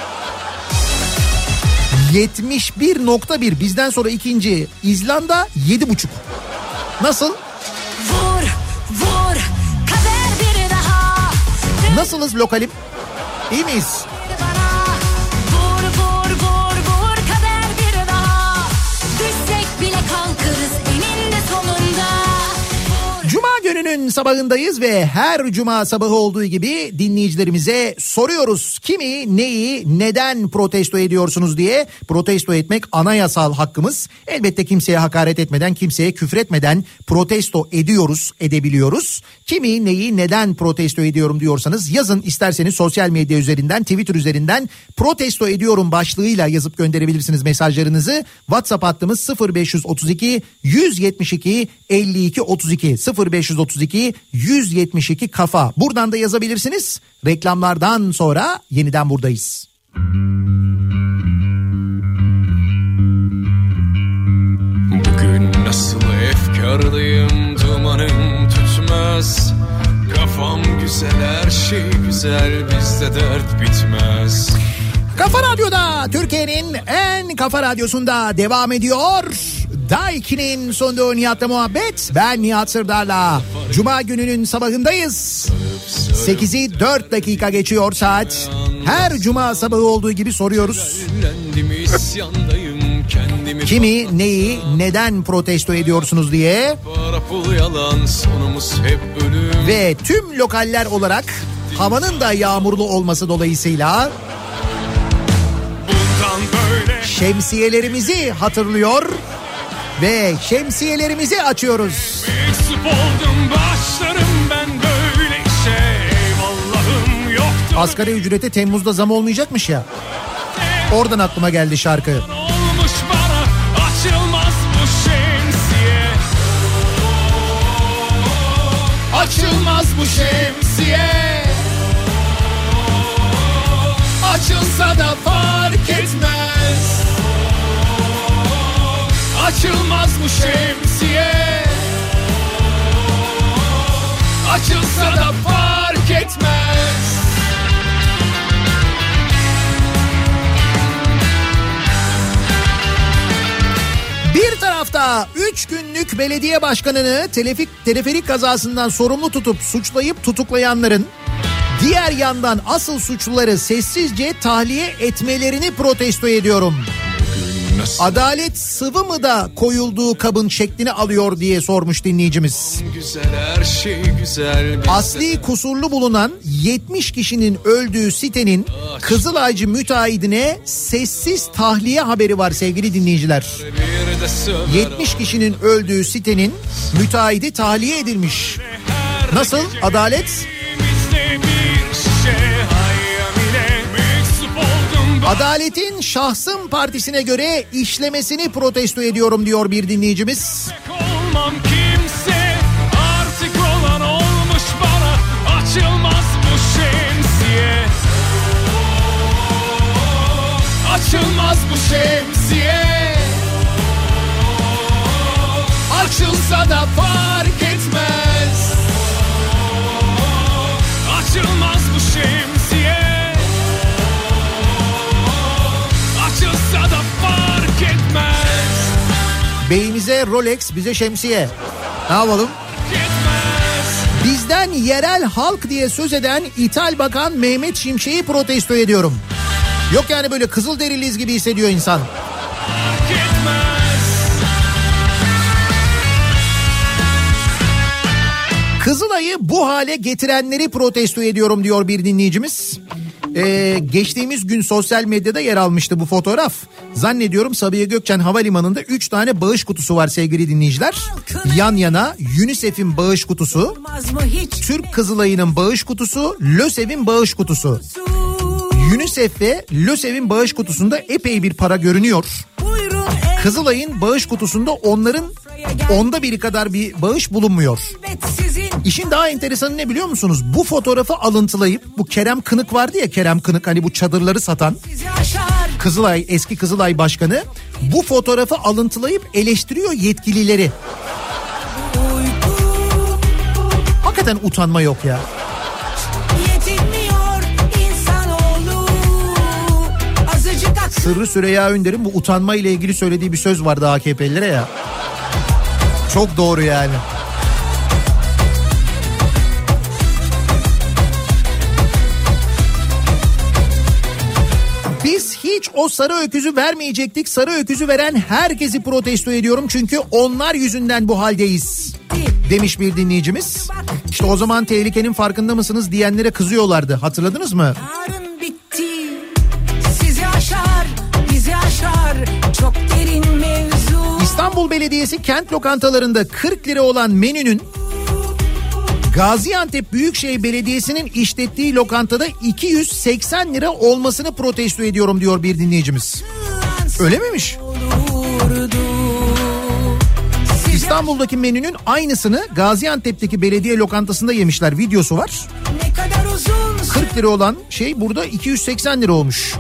yetmiş bir nokta bir. Bizden sonra ikinci İzlanda yedi buçuk. Nasıl? Vur, vur, kader bir daha. Nasılız lokalim? İyi miyiz? Vur, vur, vur, vur, kader bir daha. Düşsek bile kalkarız eninde sonunda. Cuma gününün sabahındayız ve her cuma sabahı olduğu gibi dinleyicilerimize soruyoruz. Kimi, neyi, neden protesto ediyorsunuz diye. Protesto etmek anayasal hakkımız. Elbette kimseye hakaret etmeden, kimseye küfür etmeden protesto ediyoruz, edebiliyoruz. Kimi, neyi, neden protesto ediyorum diyorsanız yazın, isterseniz sosyal medya üzerinden, Twitter üzerinden protesto ediyorum başlığıyla yazıp gönderebilirsiniz mesajlarınızı. WhatsApp hattımız sıfır beş otuz iki yüz yetmiş iki elli iki otuz iki sıfır beş otuz iki yüz yetmiş iki kafa. Buradan da yazabilirsiniz. Reklamlardan sonra yeniden buradayız. Bugün nasıl efkarlıyım, dumanım tutmaz. Kafam güzel, her şey güzel, bizde dert bitmez. Kafa Radyo'da, Türkiye'nin en kafa radyosunda devam ediyor. Daiki'nin sonunda Nihat'la muhabbet. Ben Nihat Sırdar'la. Cuma gününün sabahındayız. sekizi dört dakika geçiyor saat. Her cuma sabahı olduğu gibi soruyoruz. Kimi, neyi, neden protesto ediyorsunuz diye. Ve tüm lokaller olarak havanın da yağmurlu olması dolayısıyla şemsiyelerimizi hatırlıyor ve şemsiyelerimizi açıyoruz. Asgari ücrete Temmuz'da zam olmayacakmış ya. Oradan aklıma geldi şarkı. bu şemsiye, açılsa da fark etmez. Açılmaz bu şemsiye, açılsa da fark etmez. Bir tarafta üç günlük belediye başkanını telefik, teleferik kazasından sorumlu tutup suçlayıp tutuklayanların, diğer yandan asıl suçluları sessizce tahliye etmelerini protesto ediyorum. Adalet sıvı mı da koyulduğu kabın şeklini alıyor diye sormuş dinleyicimiz. Güzel, her şey güzel. Asli kusurlu bulunan yetmiş kişinin öldüğü sitenin Kızılaycı müteahhidine sessiz tahliye haberi var sevgili dinleyiciler. yetmiş kişinin öldüğü sitenin müteahhidi tahliye edilmiş. Nasıl? Adalet? Adaletin Şahsım Partisi'ne göre işlemesini protesto ediyorum diyor bir dinleyicimiz. Olmam kimse, artık olan olmuş bana, açılmaz bu şemsiye. Açılmaz bu şemsiye, açılsa da fark etmez. Açılmaz bu şemsiye, açılsa da fark etmez. Beyimize Rolex, bize şemsiye. Ne yapalım? Bizden yerel halk diye söz eden İthal Bakan Mehmet Şimşek'i protesto ediyorum. Yok yani böyle Kızılderiliyiz gibi hissediyor insan. Kızılay'ı bu hale getirenleri protesto ediyorum diyor bir dinleyicimiz. Ee, geçtiğimiz gün sosyal medyada yer almıştı bu fotoğraf. Zannediyorum Sabiha Gökçen Havalimanı'nda üç tane bağış kutusu var sevgili dinleyiciler. Yan yana UNICEF'in bağış kutusu, Türk Kızılay'ın bağış kutusu, LÖSEV'in bağış kutusu. UNICEF ve LÖSEV'in bağış kutusunda epey bir para görünüyor. Kızılay'ın bağış kutusunda onların onda biri kadar bir bağış bulunmuyor. İşin daha enteresanı ne biliyor musunuz? Bu fotoğrafı alıntılayıp, bu Kerem Kınık vardı ya, Kerem Kınık, hani bu çadırları satan Kızılay, eski Kızılay Başkanı, bu fotoğrafı alıntılayıp eleştiriyor yetkilileri. Hakikaten utanma yok ya. Sırrı Süreyya Önder'in bu utanma ile ilgili söylediği bir söz vardı A K P'lilere ya. Çok doğru yani. Biz hiç o sarı öküzü vermeyecektik. Sarı öküzü veren herkesi protesto ediyorum. Çünkü onlar yüzünden bu haldeyiz demiş bir dinleyicimiz. İşte o zaman tehlikenin farkında mısınız diyenlere kızıyorlardı. Hatırladınız mı? Yarın bitti. Sizi aşar, bizi aşar. Çok derin mevzu. İstanbul Belediyesi kent lokantalarında kırk lira olan menünün Gaziantep Büyükşehir Belediyesi'nin işlettiği lokantada iki yüz seksen lira olmasını protesto ediyorum diyor bir dinleyicimiz. Öyle miymiş? İstanbul'daki menünün aynısını Gaziantep'teki belediye lokantasında yemişler. Videosu var. kırk lira olan şey burada iki yüz seksen lira olmuş.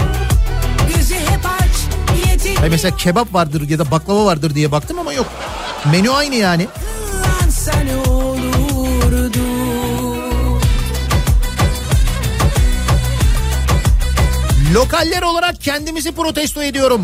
Hayır, mesela kebap vardır ya da baklava vardır diye baktım ama yok. Menü aynı yani. Lokaller olarak kendimizi protesto ediyorum.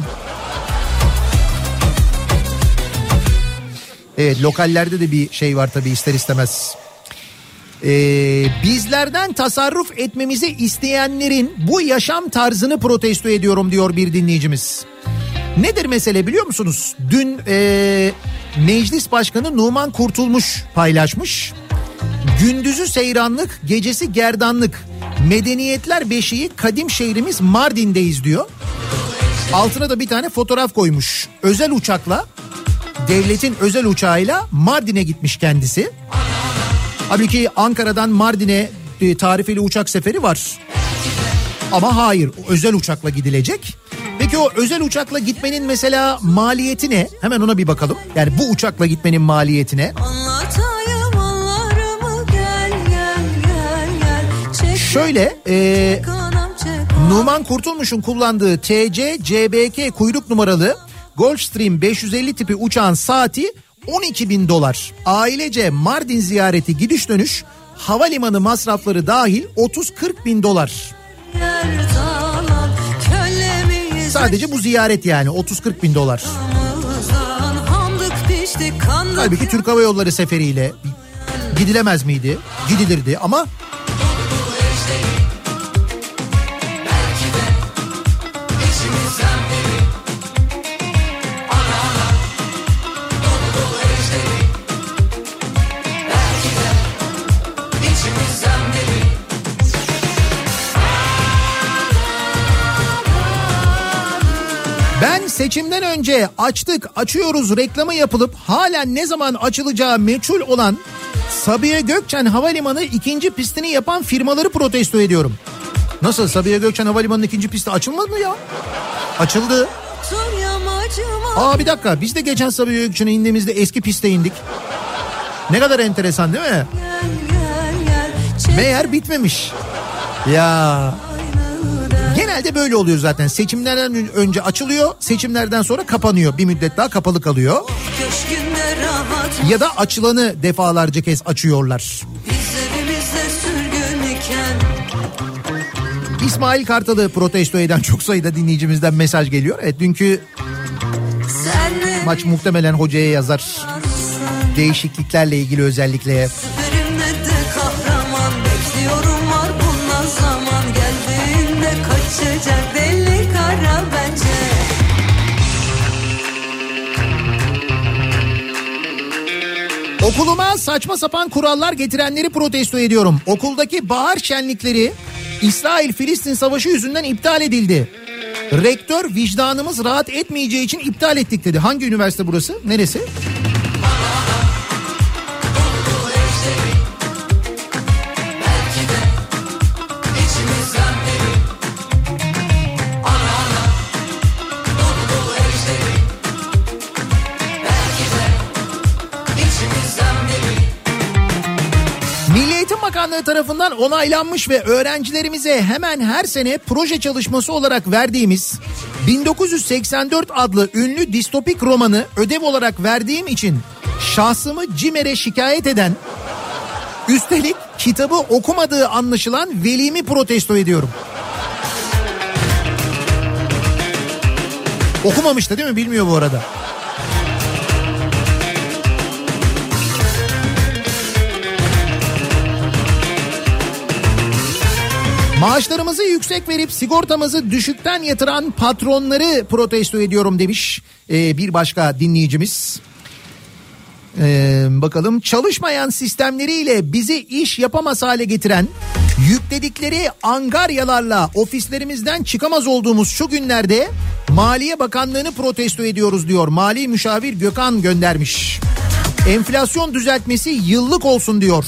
Evet, lokallerde de bir şey var tabii ister istemez. Ee, bizlerden tasarruf etmemizi isteyenlerin bu yaşam tarzını protesto ediyorum diyor bir dinleyicimiz. Nedir mesele biliyor musunuz? Dün e, Meclis Başkanı Numan Kurtulmuş paylaşmış. Gündüzü seyranlık, gecesi gerdanlık. Medeniyetler beşiği kadim şehrimiz Mardin'deyiz diyor. Altına da bir tane fotoğraf koymuş. Özel uçakla, devletin özel uçağıyla Mardin'e gitmiş kendisi. Halbuki Ankara'dan Mardin'e e, tarifeli uçak seferi var. Ama hayır, özel uçakla gidilecek. Peki o özel uçakla gitmenin mesela maliyeti ne? Hemen ona bir bakalım. Yani bu uçakla gitmenin maliyeti ne? Anlatayım anlarımı gel Şöyle e, Numan Kurtulmuş'un kullandığı T C C B K kuyruk numaralı Gulfstream beş yüz elli tipi uçağın saati on iki bin dolar. Ailece Mardin ziyareti gidiş dönüş havalimanı masrafları dahil otuz kırk bin dolar. Sadece bu ziyaret yani otuz kırk bin dolar. Halbuki Türk Hava Yolları seferiyle gidilemez miydi? Gidilirdi ama... Ben seçimden önce açtık açıyoruz reklamı yapılıp halen ne zaman açılacağı meçhul olan Sabiha Gökçen Havalimanı ikinci pistini yapan firmaları protesto ediyorum. Nasıl, Sabiha Gökçen Havalimanı'nın ikinci pisti açılmadı mı ya? Açıldı. Aa bir dakika, biz de geçen Sabiha Gökçen'e indiğimizde eski piste indik. Ne kadar enteresan değil mi? Meğer bitmemiş. Ya... Genelde böyle oluyor zaten. Seçimlerden önce açılıyor, seçimlerden sonra kapanıyor. Bir müddet daha kapalı kalıyor. Ya da açılanı defalarca kez açıyorlar. İsmail Kartal'ı protesto eden çok sayıda dinleyicimizden mesaj geliyor. Evet, dünkü maç muhtemelen hocaya yazar. Değişikliklerle ilgili özellikle. Kaçacak deli kara bence. Okuluma saçma sapan kurallar getirenleri protesto ediyorum. Okuldaki bahar şenlikleri İsrail-Filistin savaşı yüzünden iptal edildi. Rektör vicdanımız rahat etmeyeceği için iptal ettik dedi. Hangi üniversite burası? Neresi? Bakanlığı tarafından onaylanmış ve öğrencilerimize hemen her sene proje çalışması olarak verdiğimiz bin dokuz yüz seksen dört adlı ünlü distopik romanı ödev olarak verdiğim için şahsımı CİMER'e şikayet eden, üstelik kitabı okumadığı anlaşılan velimi protesto ediyorum. Okumamıştı değil mi? Bilmiyor bu arada. Maaşlarımızı yüksek verip sigortamızı düşükten yatıran patronları protesto ediyorum demiş ee, bir başka dinleyicimiz. Ee, bakalım, çalışmayan sistemleriyle bizi iş yapamaz hale getiren, yükledikleri angaryalarla ofislerimizden çıkamaz olduğumuz şu günlerde Maliye Bakanlığı'nı protesto ediyoruz diyor. Mali Müşavir Gökhan göndermiş. Enflasyon düzeltmesi yıllık olsun diyor.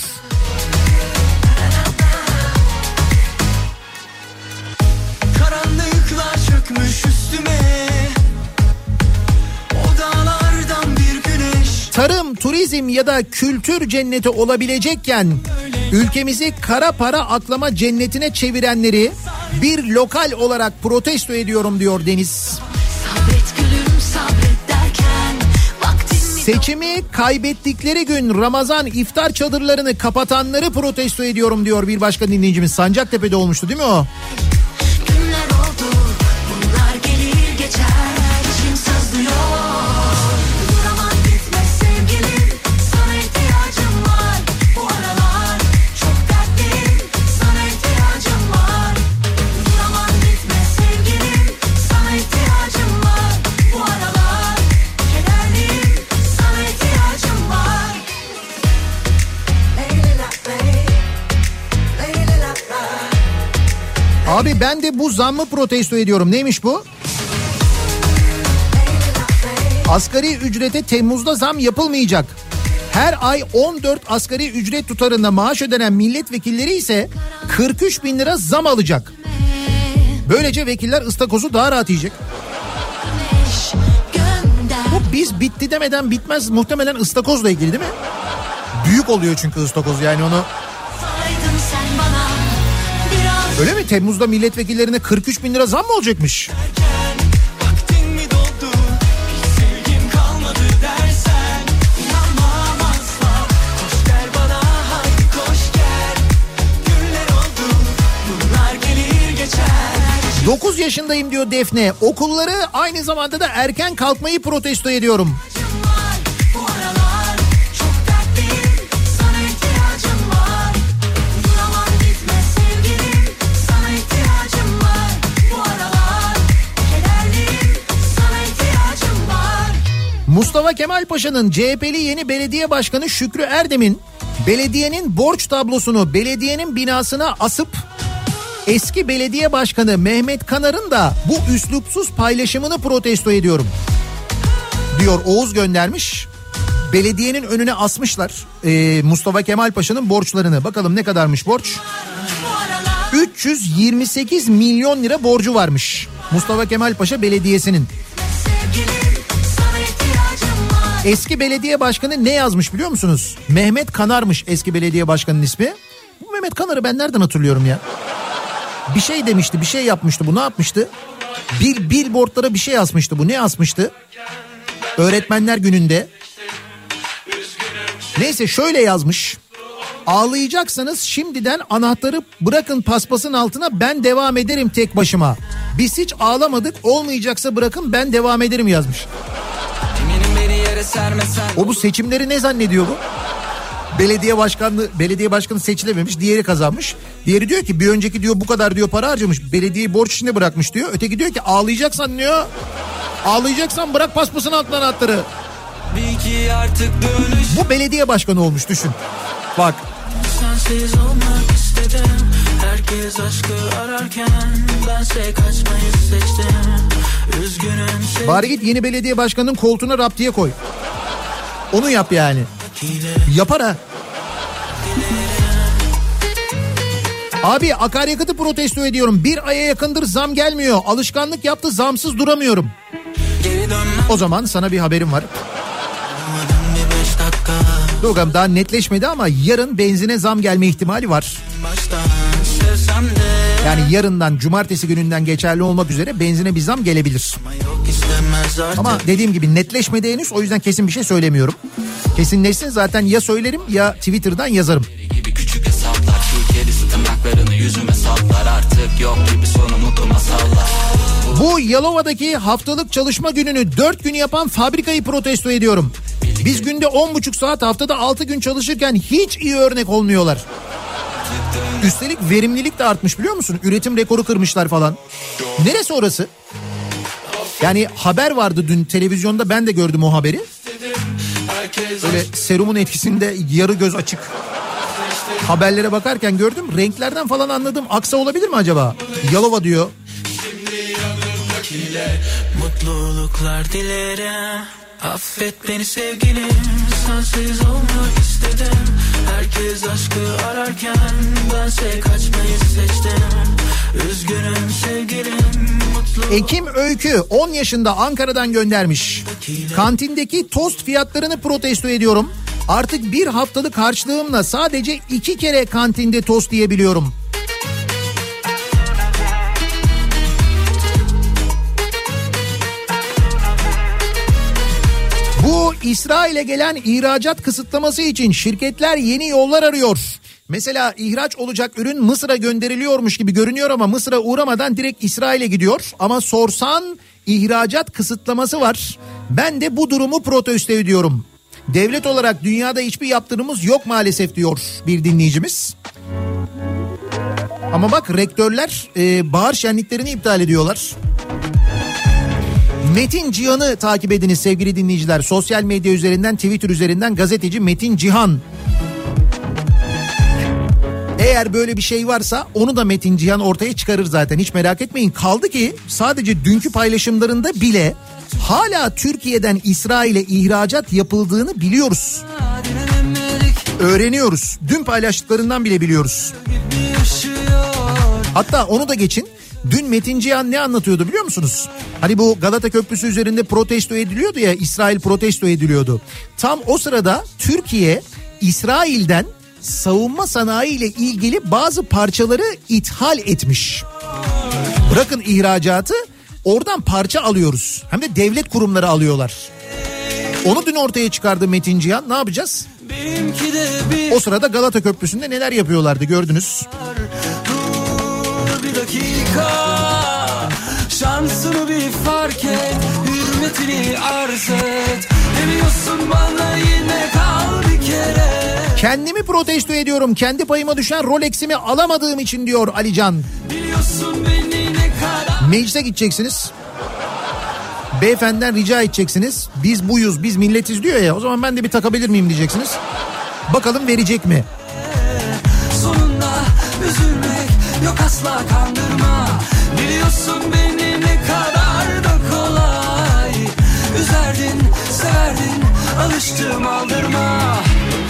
Tarım, turizm ya da kültür cenneti olabilecekken ülkemizi kara para aklama cennetine çevirenleri bir lokal olarak protesto ediyorum diyor Deniz. Seçimi kaybettikleri gün Ramazan iftar çadırlarını kapatanları protesto ediyorum diyor bir başka dinleyicimiz. Sancaktepe'de olmuştu değil mi o? Abi ben de bu zammı protesto ediyorum. Neymiş bu? Asgari ücrete Temmuz'da zam yapılmayacak. Her ay on dört asgari ücret tutarında maaş ödenen milletvekilleri ise kırk üç bin lira zam alacak. Böylece vekiller ıstakozu daha rahat yiyecek. Bu biz bitti demeden bitmez, muhtemelen ıstakozla ilgili değil mi? Büyük oluyor çünkü ıstakoz, yani onu... Öyle mi? Temmuz'da milletvekillerine kırk üç bin lira zam mı olacakmış? dokuz yaşındayım diyor Defne. Okulları aynı zamanda da erken kalkmayı protesto ediyorum. Mustafa Kemal Paşa'nın C H P'li yeni belediye başkanı Şükrü Erdem'in belediyenin borç tablosunu belediyenin binasına asıp eski belediye başkanı Mehmet Kanar'ın da bu üslupsuz paylaşımını protesto ediyorum diyor. Oğuz göndermiş. Belediyenin önüne asmışlar ee, Mustafa Kemal Paşa'nın borçlarını. Bakalım ne kadarmış borç? üç yüz yirmi sekiz milyon lira borcu varmış Mustafa Kemal Paşa Belediyesi'nin. Eski belediye başkanı ne yazmış biliyor musunuz? Mehmet Kanar'mış eski belediye başkanının ismi. Bu Mehmet Kanar'ı ben nereden hatırlıyorum ya? Bir şey demişti, bir şey yapmıştı. Bu ne yapmıştı? Bir billboardlara bir şey asmıştı. Bu ne asmıştı? Öğretmenler Günü'nde. Neyse şöyle yazmış. Ağlayacaksanız şimdiden anahtarı bırakın paspasın altına, ben devam ederim tek başıma. Biz hiç ağlamadık, olmayacaksa bırakın ben devam ederim yazmış. O bu seçimleri ne zannediyor bu? Belediye başkanlığı, belediye başkanı seçilememiş, diğeri kazanmış. Diğeri diyor ki bir önceki diyor bu kadar diyor para harcamış, belediyeyi borç içinde bırakmış diyor. Öteki diyor ki ağlayacaksan diyor, ağlayacaksan bırak paspasın altına anahtarı. Bu belediye başkanı olmuş, düşün. Bak. Sensiz olmak istedim. Herkes aşkı ararken bense kaçmayı seçtim. Üzgünüm. Bari git yeni belediye başkanının koltuğuna raptiye koy. Onu yap yani. Yapar ha. Abi akaryakıtı protesto ediyorum. Bir aya yakındır zam gelmiyor. Alışkanlık yaptı, zamsız duramıyorum. O zaman sana bir haberim var. Doğru, daha netleşmedi ama yarın benzine zam gelme ihtimali var. Yani yarından, cumartesi gününden geçerli olmak üzere benzine bir zam gelebilir. Ama dediğim gibi netleşmedi henüz, o yüzden kesin bir şey söylemiyorum. Kesinleşsin zaten ya söylerim ya Twitter'dan yazarım. Bu Yalova'daki haftalık çalışma gününü dört gün yapan fabrikayı protesto ediyorum. Biz günde on buçuk saat, haftada altı gün çalışırken hiç iyi örnek olmuyorlar. Üstelik verimlilik de artmış biliyor musun? Üretim rekoru kırmışlar falan. Neresi orası? Yani haber vardı dün televizyonda, ben de gördüm o haberi. Böyle serumun etkisinde yarı göz açık. Haberlere bakarken gördüm. Renklerden falan anladım. Aksa olabilir mi acaba? Yalova diyor. Mutluluklar dilerim. Affet beni sevgilim. Sensiz olmak istedim. Herkes aşkı ararken bense kaçmayı seçtim. Üzgünüm sevgilim. Ekim Öykü on yaşında, Ankara'dan göndermiş. Kantindeki tost fiyatlarını protesto ediyorum. Artık bir haftalık harçlığımla sadece iki kere kantinde tost yiyebiliyorum. Bu İsrail'e gelen ihracat kısıtlaması için şirketler yeni yollar arıyor. Mesela ihraç olacak ürün Mısır'a gönderiliyormuş gibi görünüyor ama Mısır'a uğramadan direkt İsrail'e gidiyor. Ama sorsan ihracat kısıtlaması var. Ben de bu durumu protesto ediyorum. Devlet olarak dünyada hiçbir yaptırımımız yok maalesef diyor bir dinleyicimiz. Ama bak rektörler e, bahar şenliklerini iptal ediyorlar. Metin Cihan'ı takip ediniz sevgili dinleyiciler. Sosyal medya üzerinden, Twitter üzerinden gazeteci Metin Cihan. Eğer böyle bir şey varsa onu da Metin Cihan ortaya çıkarır zaten, hiç merak etmeyin. Kaldı ki sadece dünkü paylaşımlarında bile hala Türkiye'den İsrail'e ihracat yapıldığını biliyoruz. Öğreniyoruz. Dün paylaştıklarından bile biliyoruz. Hatta onu da geçin. Dün Metin Cihan ne anlatıyordu biliyor musunuz? Hani bu Galata Köprüsü üzerinde protesto ediliyordu ya, İsrail protesto ediliyordu. Tam o sırada Türkiye İsrail'den savunma sanayi ile ilgili bazı parçaları ithal etmiş. Bırakın ihracatı, oradan parça alıyoruz. Hem de devlet kurumları alıyorlar. Onu dün ortaya çıkardı Metin Cihan. Ne yapacağız? O sırada Galata Köprüsü'nde neler yapıyorlardı gördünüz. Dur bir dakika, şansını bir fark et, hürmetini arz et. Demiyorsun bana yine kal bir kere. Kendimi protesto ediyorum. Kendi payıma düşen Rolex'imi alamadığım için diyor Alican. Biliyorsun beni ne kadar. Meclise gideceksiniz. Beyefendiden rica edeceksiniz. Biz buyuz, biz milletiz diyor ya. O zaman ben de bir takabilir miyim diyeceksiniz. Bakalım verecek mi? Sonunda üzülmek yok, asla kandırma. Biliyorsun beni ne kadar da kolay. Üzerdin, severdin, alıştım aldırma.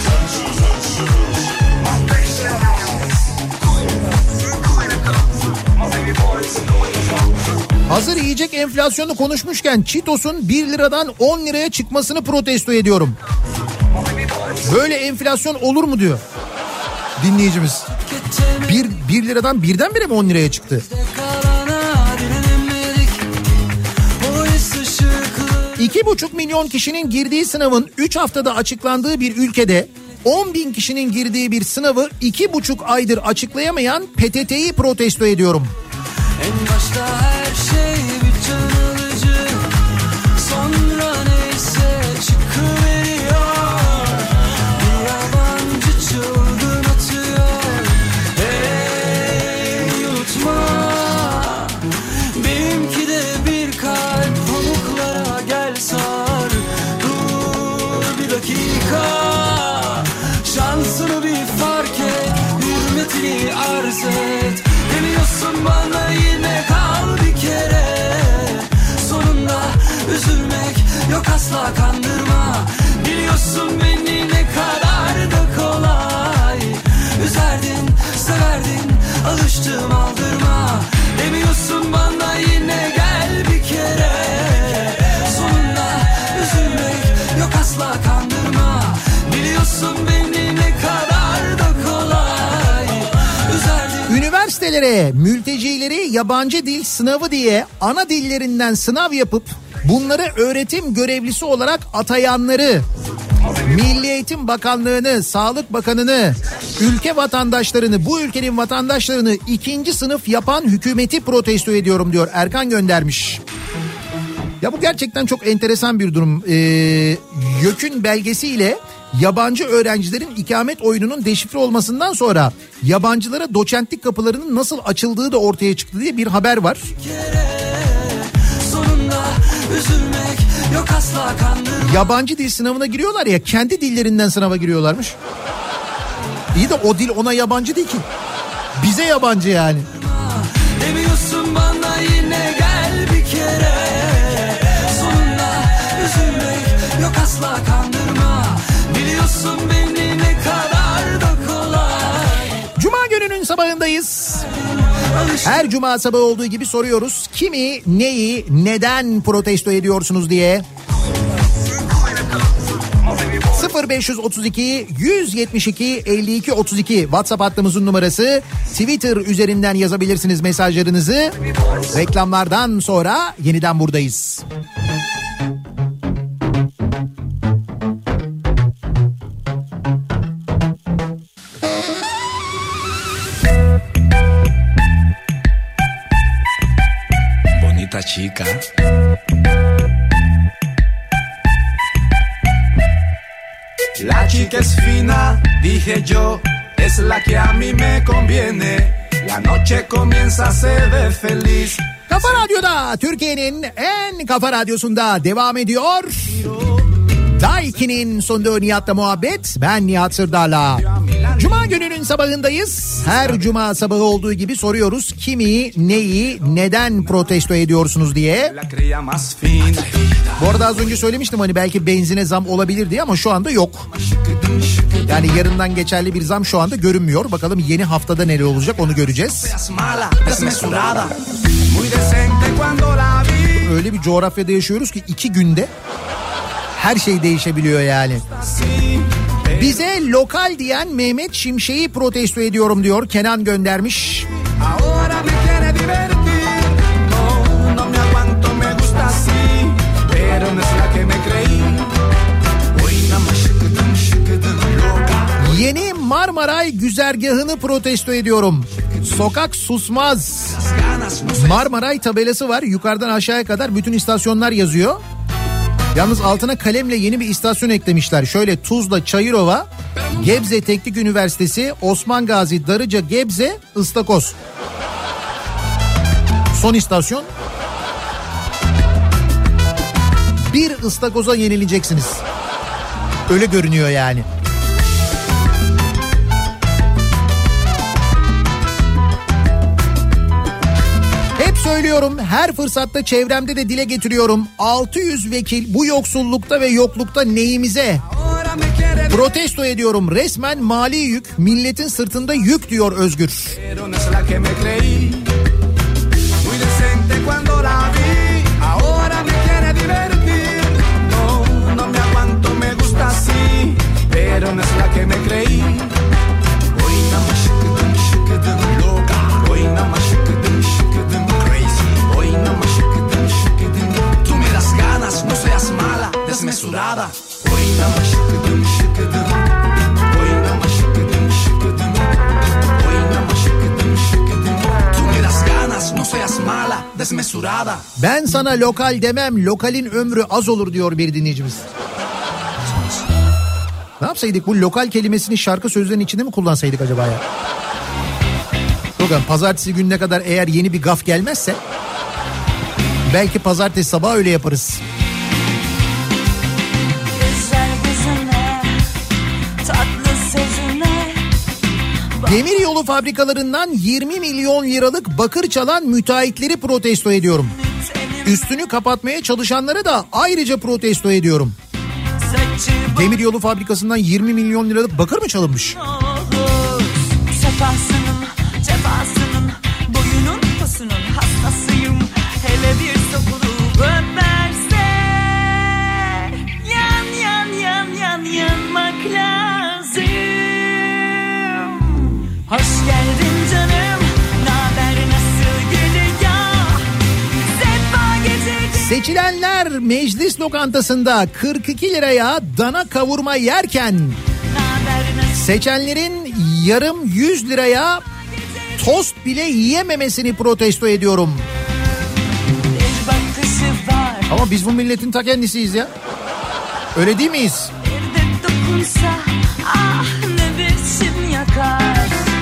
Hazır yiyecek enflasyonu konuşmuşken Cheetos'un bir liradan on liraya çıkmasını protesto ediyorum. Böyle enflasyon olur mu diyor dinleyicimiz. Bir, bir liradan birdenbire mi on liraya çıktı? İki buçuk milyon kişinin girdiği sınavın üç haftada açıklandığı bir ülkede on bin kişinin girdiği bir sınavı iki buçuk aydır açıklayamayan P T T'yi protesto ediyorum. En başta her şey bir can alıcı, sonra neyse çıkıveriyor. Bir yabancı çılgın atıyor. Hey unutma, benimki de bir kalp, pamuklara gel sar. Dur bir dakika, şansını bir fark et, hürmetini arz et. Demiyorsun bana yine kal bir kere. Sonunda üzülmek yok, asla kandırma. Biliyorsun beni ne kadar da kolay. Üzerdin, severdin, alıştım aldırma. Demiyorsun bana yine gel bir kere. Sonunda üzülmek yok, asla kandırma. Biliyorsun beni ne kadar da kolay. Üzerdin. Üniversitelere mültecileri yabancı dil sınavı diye ana dillerinden sınav yapıp bunları öğretim görevlisi olarak atayanları, Milli Eğitim Bakanlığı'nı, Sağlık Bakanı'nı, ülke vatandaşlarını, bu ülkenin vatandaşlarını ikinci sınıf yapan hükümeti protesto ediyorum diyor. Erkan göndermiş. Ya bu gerçekten çok enteresan bir durum. Ee, YÖK'ün belgesiyle yabancı öğrencilerin ikamet oyununun deşifre olmasından sonra yabancılara doçentlik kapılarının nasıl açıldığı da ortaya çıktı diye bir haber var. Yok, asla yabancı dil sınavına giriyorlar ya, kendi dillerinden sınava giriyorlarmış. İyi de o dil ona yabancı değil ki. Bize yabancı yani. Demiyorsun bana yine gel bir kere. Sonunda üzülmek yok, asla kandırma. Biliyorsun beni ne kadar da kolay. Cuma gününün sabahındayız. Her cuma sabahı olduğu gibi soruyoruz. Kimi, neyi, neden protesto ediyorsunuz diye. sıfır beş otuz iki yüz yetmiş iki elli iki otuz iki WhatsApp hattımızın numarası. Twitter üzerinden yazabilirsiniz mesajlarınızı. Reklamlardan sonra yeniden buradayız. Bonita chica. La chica es fina, dije yo, es la que a mí me conviene. La noche comienza, se ve feliz. Kafa Radyo'da, Türkiye'nin en kafa radyosunda devam ediyor. Daiki'nin sunduğu Nihat'la muhabbet. Ben Nihat Sırdar'la. Cuma gününün sabahındayız. Her cuma sabahı olduğu gibi soruyoruz. Kimi, neyi, neden protesto ediyorsunuz diye. Bu arada az önce söylemiştim hani belki benzine zam olabilir diye, ama şu anda yok. Yani yarından geçerli bir zam şu anda görünmüyor. Bakalım yeni haftada neler olacak onu göreceğiz. Öyle bir coğrafyada yaşıyoruz ki iki günde her şey değişebiliyor yani. Bize lokal diyen Mehmet Şimşek'i protesto ediyorum diyor. Kenan göndermiş. Ahora me quiere divertir. No, no me aguanto, me gusta así. Pero no es la que me creí. Oynama şıkıdım şıkıdım loca. Yeni Marmaray güzergahını protesto ediyorum. Sokak susmaz. Marmaray tabelası var. Yukarıdan aşağıya kadar bütün istasyonlar yazıyor. Yalnız altına kalemle yeni bir istasyon eklemişler. Şöyle Tuzla, Çayırova, Gebze Teknik Üniversitesi, Osman Gazi, Darıca, Gebze, Istakoz. Son istasyon. Bir ıstakoza yenileceksiniz. Öyle görünüyor yani. Hep söylüyorum, her fırsatta çevremde de dile getiriyorum. altı yüz vekil bu yoksullukta ve yoklukta neyimize? Protesto ediyorum. Resmen mali yük, milletin sırtında yük diyor Özgür. Desmesurada. Oynama şıkıdım şıkıdım. Oynama şıkıdım şıkıdım. Oynama şıkıdım şıkıdım. Tú me das ganas, no seas mala, desmesurada. Ben sana lokal demem, lokalin ömrü az olur diyor bir dinleyicimiz. Ne yapsaydık, bu lokal kelimesini şarkı sözlerinin içinde mi kullansaydık acaba ya? Yok yani pazartesi gününe kadar eğer yeni bir gaf gelmezse belki pazartesi sabahı öyle yaparız. Demiryolu fabrikalarından yirmi milyon liralık bakır çalan müteahhitleri protesto ediyorum. Üstünü kapatmaya çalışanları da ayrıca protesto ediyorum. Demiryolu fabrikasından yirmi milyon liralık bakır mı çalınmış? Sefasının, cefasının, boyunun posunun hastasıyım. Hele bir sokulup öperse yan yan yan yan yanmak lazım. Hoş geldin canım, naber nasıl gidiyor? Sefa getirdin. Seçilenler meclis lokantasında kırk iki liraya dana kavurma yerken seçenlerin yarım yüz liraya tost bile yiyememesini protesto ediyorum. Ama biz bu milletin ta kendisiyiz ya. Öyle değil miyiz? Bir de dokunsa ah ne biçim yakar.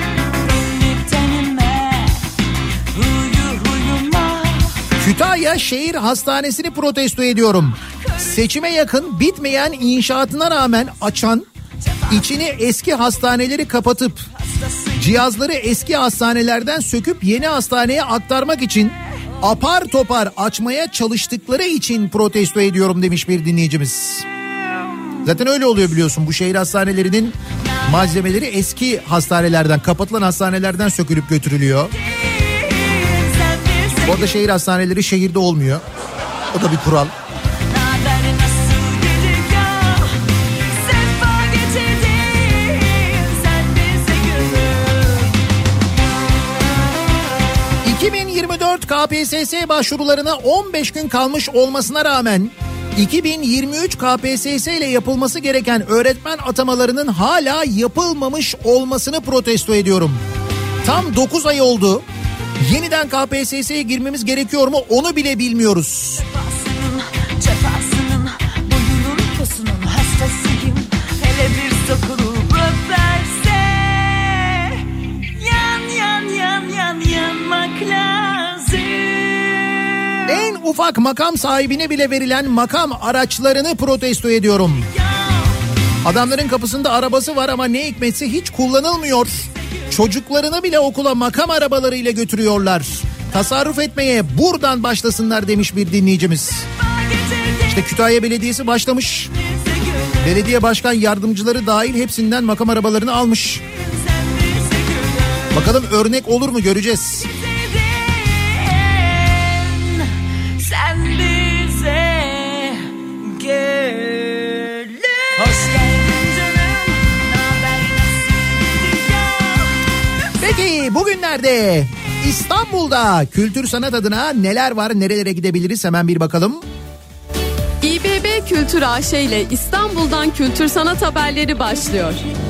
Kütahya Şehir Hastanesi'ni protesto ediyorum. Seçime yakın bitmeyen inşaatına rağmen açan, içini eski hastaneleri kapatıp cihazları eski hastanelerden söküp yeni hastaneye aktarmak için apar topar açmaya çalıştıkları için protesto ediyorum demiş bir dinleyicimiz. Zaten öyle oluyor biliyorsun, bu şehir hastanelerinin malzemeleri eski hastanelerden, kapatılan hastanelerden sökülüp götürülüyor. Bu arada şehir hastaneleri şehirde olmuyor. O da bir kural. iki bin yirmi dört K P S S başvurularına on beş gün kalmış olmasına rağmen iki bin yirmi üç K P S S ile yapılması gereken öğretmen atamalarının hala yapılmamış olmasını protesto ediyorum. Tam dokuz ay oldu. Yeniden K P S S'ye girmemiz gerekiyor mu onu bile bilmiyoruz. Cefasının, cefasının, boyunun posunun hastasıyım. Hele bir sokulup öperse yan yan yan yan yanmak lazım. En ufak makam sahibine bile verilen makam araçlarını protesto ediyorum. Adamların kapısında arabası var ama ne hikmetse hiç kullanılmıyor. Çocuklarını bile okula makam arabalarıyla götürüyorlar. Tasarruf etmeye buradan başlasınlar demiş bir dinleyicimiz. İşte Kütahya Belediyesi başlamış. Belediye başkan yardımcıları dahil hepsinden makam arabalarını almış. Bakalım örnek olur mu, göreceğiz. Sen bize gelin. Hoş geldin canım, nerede? İstanbul'da kültür sanat adına neler var, nerelere gidebiliriz hemen bir bakalım. İ B B Kültür A Ş ile İstanbul'dan kültür sanat haberleri başlıyor.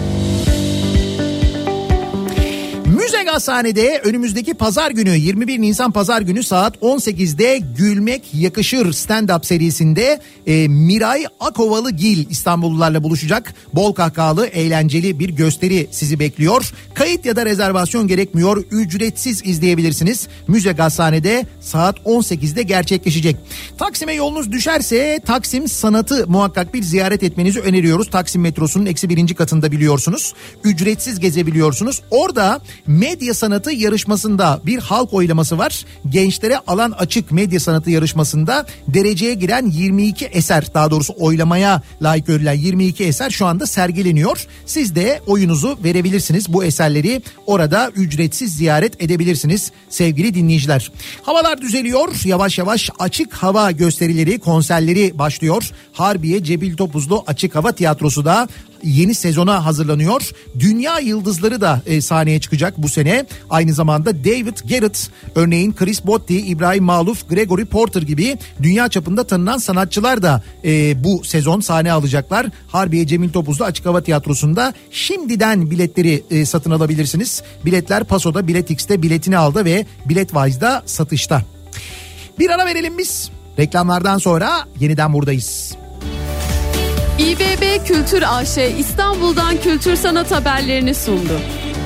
Müze Gazhane'de önümüzdeki pazar günü yirmi bir Nisan pazar günü saat on sekizde Gülmek Yakışır stand-up serisinde e, Miray Akovalıgil İstanbullularla buluşacak. Bol kahkahalı, eğlenceli bir gösteri sizi bekliyor. Kayıt ya da rezervasyon gerekmiyor. Ücretsiz izleyebilirsiniz. Müze Gazhane'de saat on sekizde gerçekleşecek. Taksim'e yolunuz düşerse Taksim Sanat'ı muhakkak bir ziyaret etmenizi öneriyoruz. Taksim metrosunun eksi birinci katında biliyorsunuz. Ücretsiz gezebiliyorsunuz. Orada medya sanatı yarışmasında bir halk oylaması var. Gençlere alan açık medya sanatı yarışmasında dereceye giren yirmi iki eser, daha doğrusu oylamaya layık görülen yirmi iki eser şu anda sergileniyor. Siz de oyunuzu verebilirsiniz. Bu eserleri orada ücretsiz ziyaret edebilirsiniz sevgili dinleyiciler. Havalar düzeliyor. Yavaş yavaş açık hava gösterileri, konserleri başlıyor. Harbiye Cebil Topuzlu Açık Hava Tiyatrosu da yeni sezona hazırlanıyor. Dünya yıldızları da e, sahneye çıkacak bu sene. Aynı zamanda David Garrett, örneğin Chris Botti, İbrahim Maluf, Gregory Porter gibi dünya çapında tanınan sanatçılar da e, bu sezon sahne alacaklar. Harbiye Cemil Topuzlu Açık Hava Tiyatrosu'nda şimdiden biletleri e, satın alabilirsiniz. Biletler Paso'da, Bilet X'te biletini aldı ve Biletwise'da satışta. Bir ara verelim biz. Reklamlardan sonra yeniden buradayız. İ B B Kültür A Ş İstanbul'dan kültür sanat haberlerini sundu.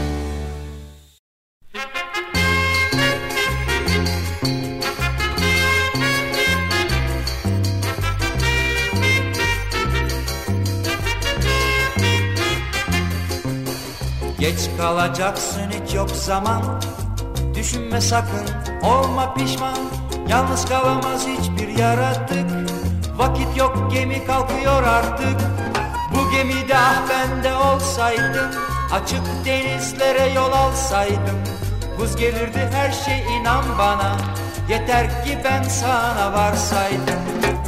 Geç kalacaksın, hiç yok zaman. Düşünme sakın, olma pişman. Yalnız kalamaz hiçbir yaratık. Vakit yok, gemi kalkıyor artık. Bu gemide ah ben de olsaydım, açık denizlere yol alsaydım. Buz gelirdi her şey, inan bana. Yeter ki ben sana varsaydım.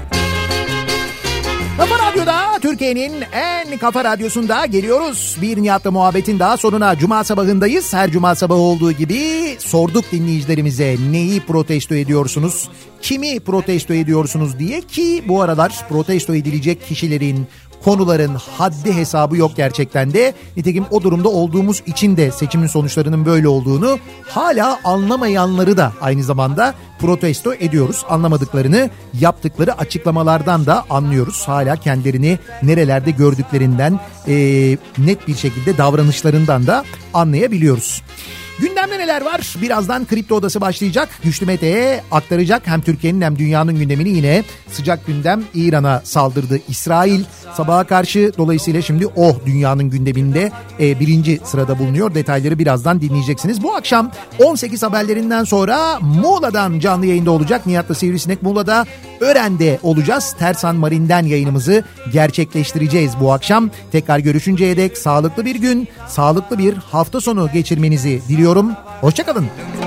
Kafa Radyo'da, Türkiye'nin en kafa radyosunda geliyoruz. Bir Nihat'la muhabbetin daha sonuna. Cuma sabahındayız. Her cuma sabahı olduğu gibi sorduk dinleyicilerimize neyi protesto ediyorsunuz, kimi protesto ediyorsunuz diye, ki bu aralar protesto edilecek kişilerin, konuların haddi hesabı yok gerçekten de. Nitekim o durumda olduğumuz için de seçimin sonuçlarının böyle olduğunu hala anlamayanları da aynı zamanda protesto ediyoruz. Anlamadıklarını yaptıkları açıklamalardan da anlıyoruz. Hala kendilerini nerelerde gördüklerinden, e, net bir şekilde davranışlarından da anlayabiliyoruz. Gündemde neler var? Birazdan Kripto Odası başlayacak. Güçlü Mete'ye aktaracak. Hem Türkiye'nin hem dünyanın gündemini. Yine sıcak gündem İran'a saldırdı İsrail sabaha karşı. Dolayısıyla şimdi o dünyanın gündeminde e, birinci sırada bulunuyor. Detayları birazdan dinleyeceksiniz. Bu akşam on sekiz haberlerinden sonra Muğla'dan canlı yayında olacak. Nihat'la Sivrisinek Muğla'da, Ören'de olacağız. Tersan Marin'den yayınımızı gerçekleştireceğiz bu akşam. Tekrar görüşünceye dek sağlıklı bir gün, sağlıklı bir hafta sonu geçirmenizi diliyorum. Hoşçakalın.